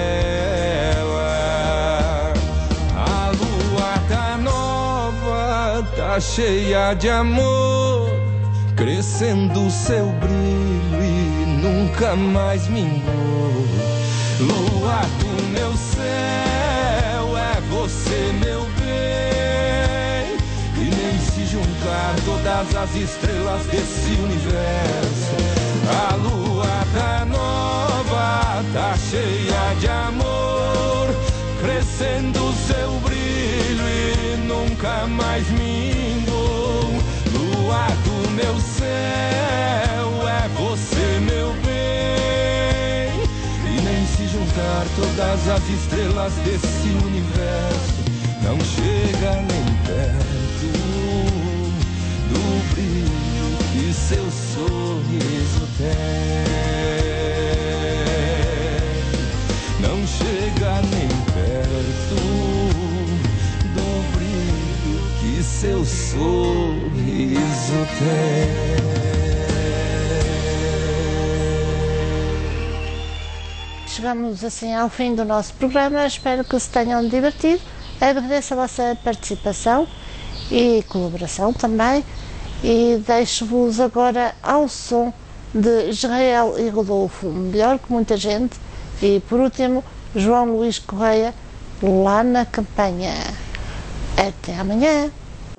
dela. A lua tá nova, tá cheia de amor, crescendo seu brilho e nunca mais minguou. Lua do meu céu, é você meu bem, e nem se juntar todas as estrelas desse universo. A lua tá nova, tá cheia de amor, crescendo seu brilho e nunca mais minguou. Lua do meu céu, é você meu bem, e nem se juntar todas as estrelas desse universo, não chega nem perto do brilho que seu sorriso tem. Não chega nem perto do brilho que seu sorriso tem. Chegamos assim ao fim do nosso programa, espero que se tenham divertido. Agradeço a vossa participação e colaboração também, e deixo-vos agora ao som de Israel e Rodolfo, Melhor que Muita Gente, e por último João Luís Correia, Lá na Campanha. Até amanhã.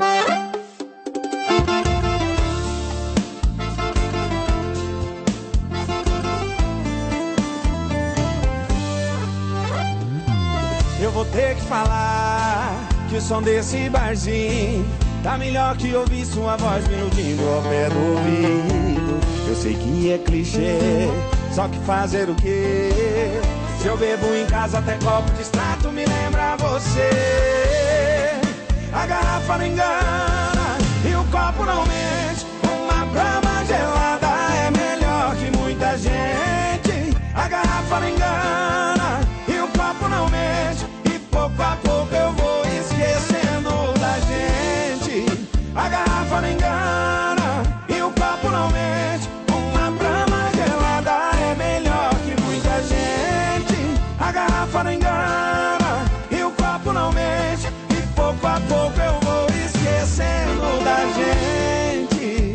Eu vou ter que falar que o som desse barzinho tá melhor que ouvir sua voz me iludindo ao pé do ouvido. Eu sei que é clichê, só que fazer o quê? Se eu bebo em casa até copo de extrato me lembra você. A garrafa não engana e o copo não mente. Uma brama gelada é melhor que muita gente. A garrafa não engana e o copo não mente. E pouco a pouco eu vou esquecendo da gente. A garrafa não engana e o copo não mente. Uma brama gelada é melhor que muita gente. A garrafa não engana e o copo não mente. E pouco a pouco eu vou esquecendo da gente.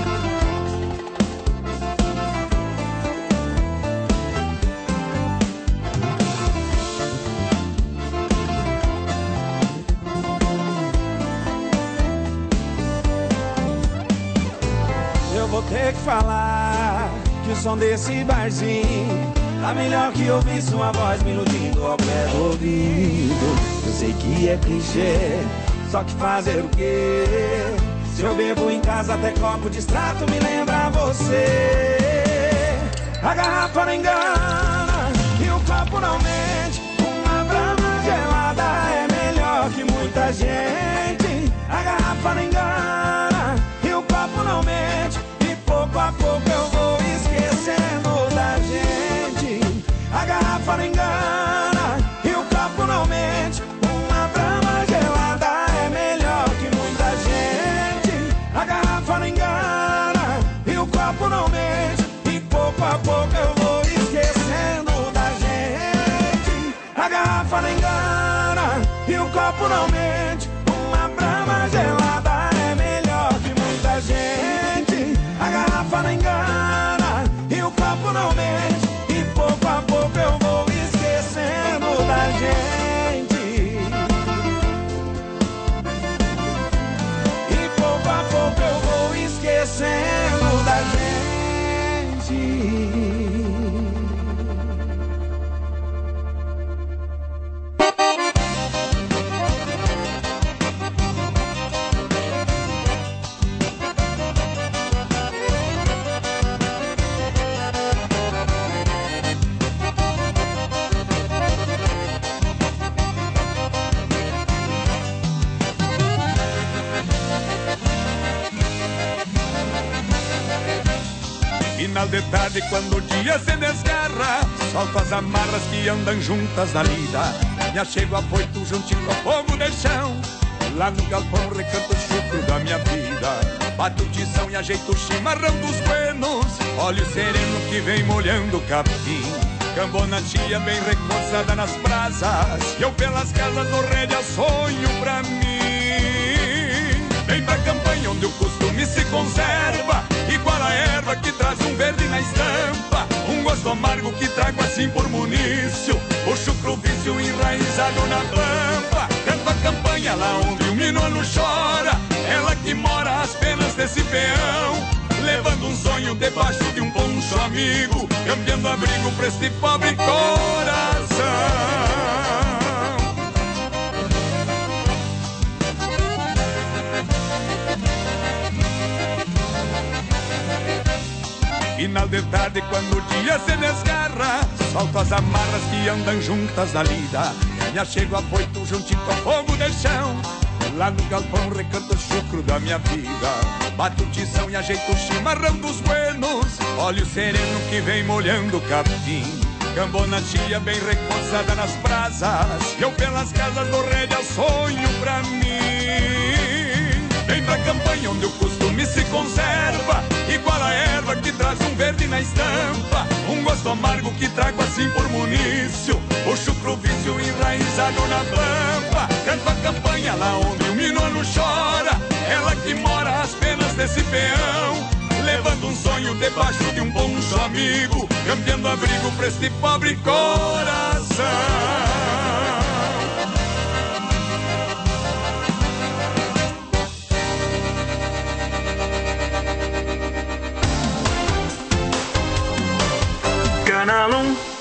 Eu vou ter que falar que o som desse barzinho tá melhor que ouvir sua voz me iludindo ao pé do ouvido. Eu sei que é clichê, só que fazer o quê? Se eu bebo em casa até copo de extrato me lembra você. A garrafa não engana e o copo não mente. Uma brama gelada é melhor que muita gente. A garrafa não engana e o copo não mente. E pouco a pouco eu vou esquecendo da gente. A garrafa não engana e o copo não mente. Uma brama gelada é melhor que muita gente. A garrafa não engana e o copo não mente. E pouco a pouco eu vou esquecendo da gente. A garrafa não engana e o copo não mente. Uma brama gelada é melhor que muita gente. A garrafa não engana e o copo não mente. E pouco a pouco eu vou esquecendo da gente. E pouco a pouco eu vou esquecendo da gente. Final de tarde, quando o dia se desgarra, solto as amarras que andam juntas na lida. Me achego afoito juntinho ao fogo de chão. Lá no galpão recanto o chucro da minha vida. Bato o tição e ajeito o chimarrão dos buenos. Olho sereno que vem molhando o capim. Cambona tia bem recoçada nas brasas. E eu pelas casas do rédea sonho pra mim. Vem pra campanha onde o costume se conserva. Igual a erva que traz um verde na estampa. Um gosto amargo que trago assim por munício. O chucro vício enraizado na pampa. Canto a campanha lá onde o minuano chora. Ela que mora às penas desse peão. Levando um sonho debaixo de um poncho amigo. Cambiando abrigo pra este pobre coração. Final de tarde, quando o dia se desgarra, solto as amarras que andam juntas na lida. Me achego afoito juntinho ao fogo de chão. Lá no galpão recanto o chucro da minha vida. Bato o tição e ajeito o chimarrão dos buenos. Olho sereno que vem molhando o capim. Cambona tia bem recoçada nas brasas. E eu pelas casas do rédea sonho pra mim. Vem pra campanha onde o costume se conserva. Igual a erva que traz um verde na estampa. Um gosto amargo que trago assim por munício. O chucro vício enraizado na pampa. Canto a campanha lá onde o minuano chora. Ela que mora às penas desse peão. Levando um sonho debaixo de um poncho amigo. Cambiando abrigo pra este pobre coração. Canal um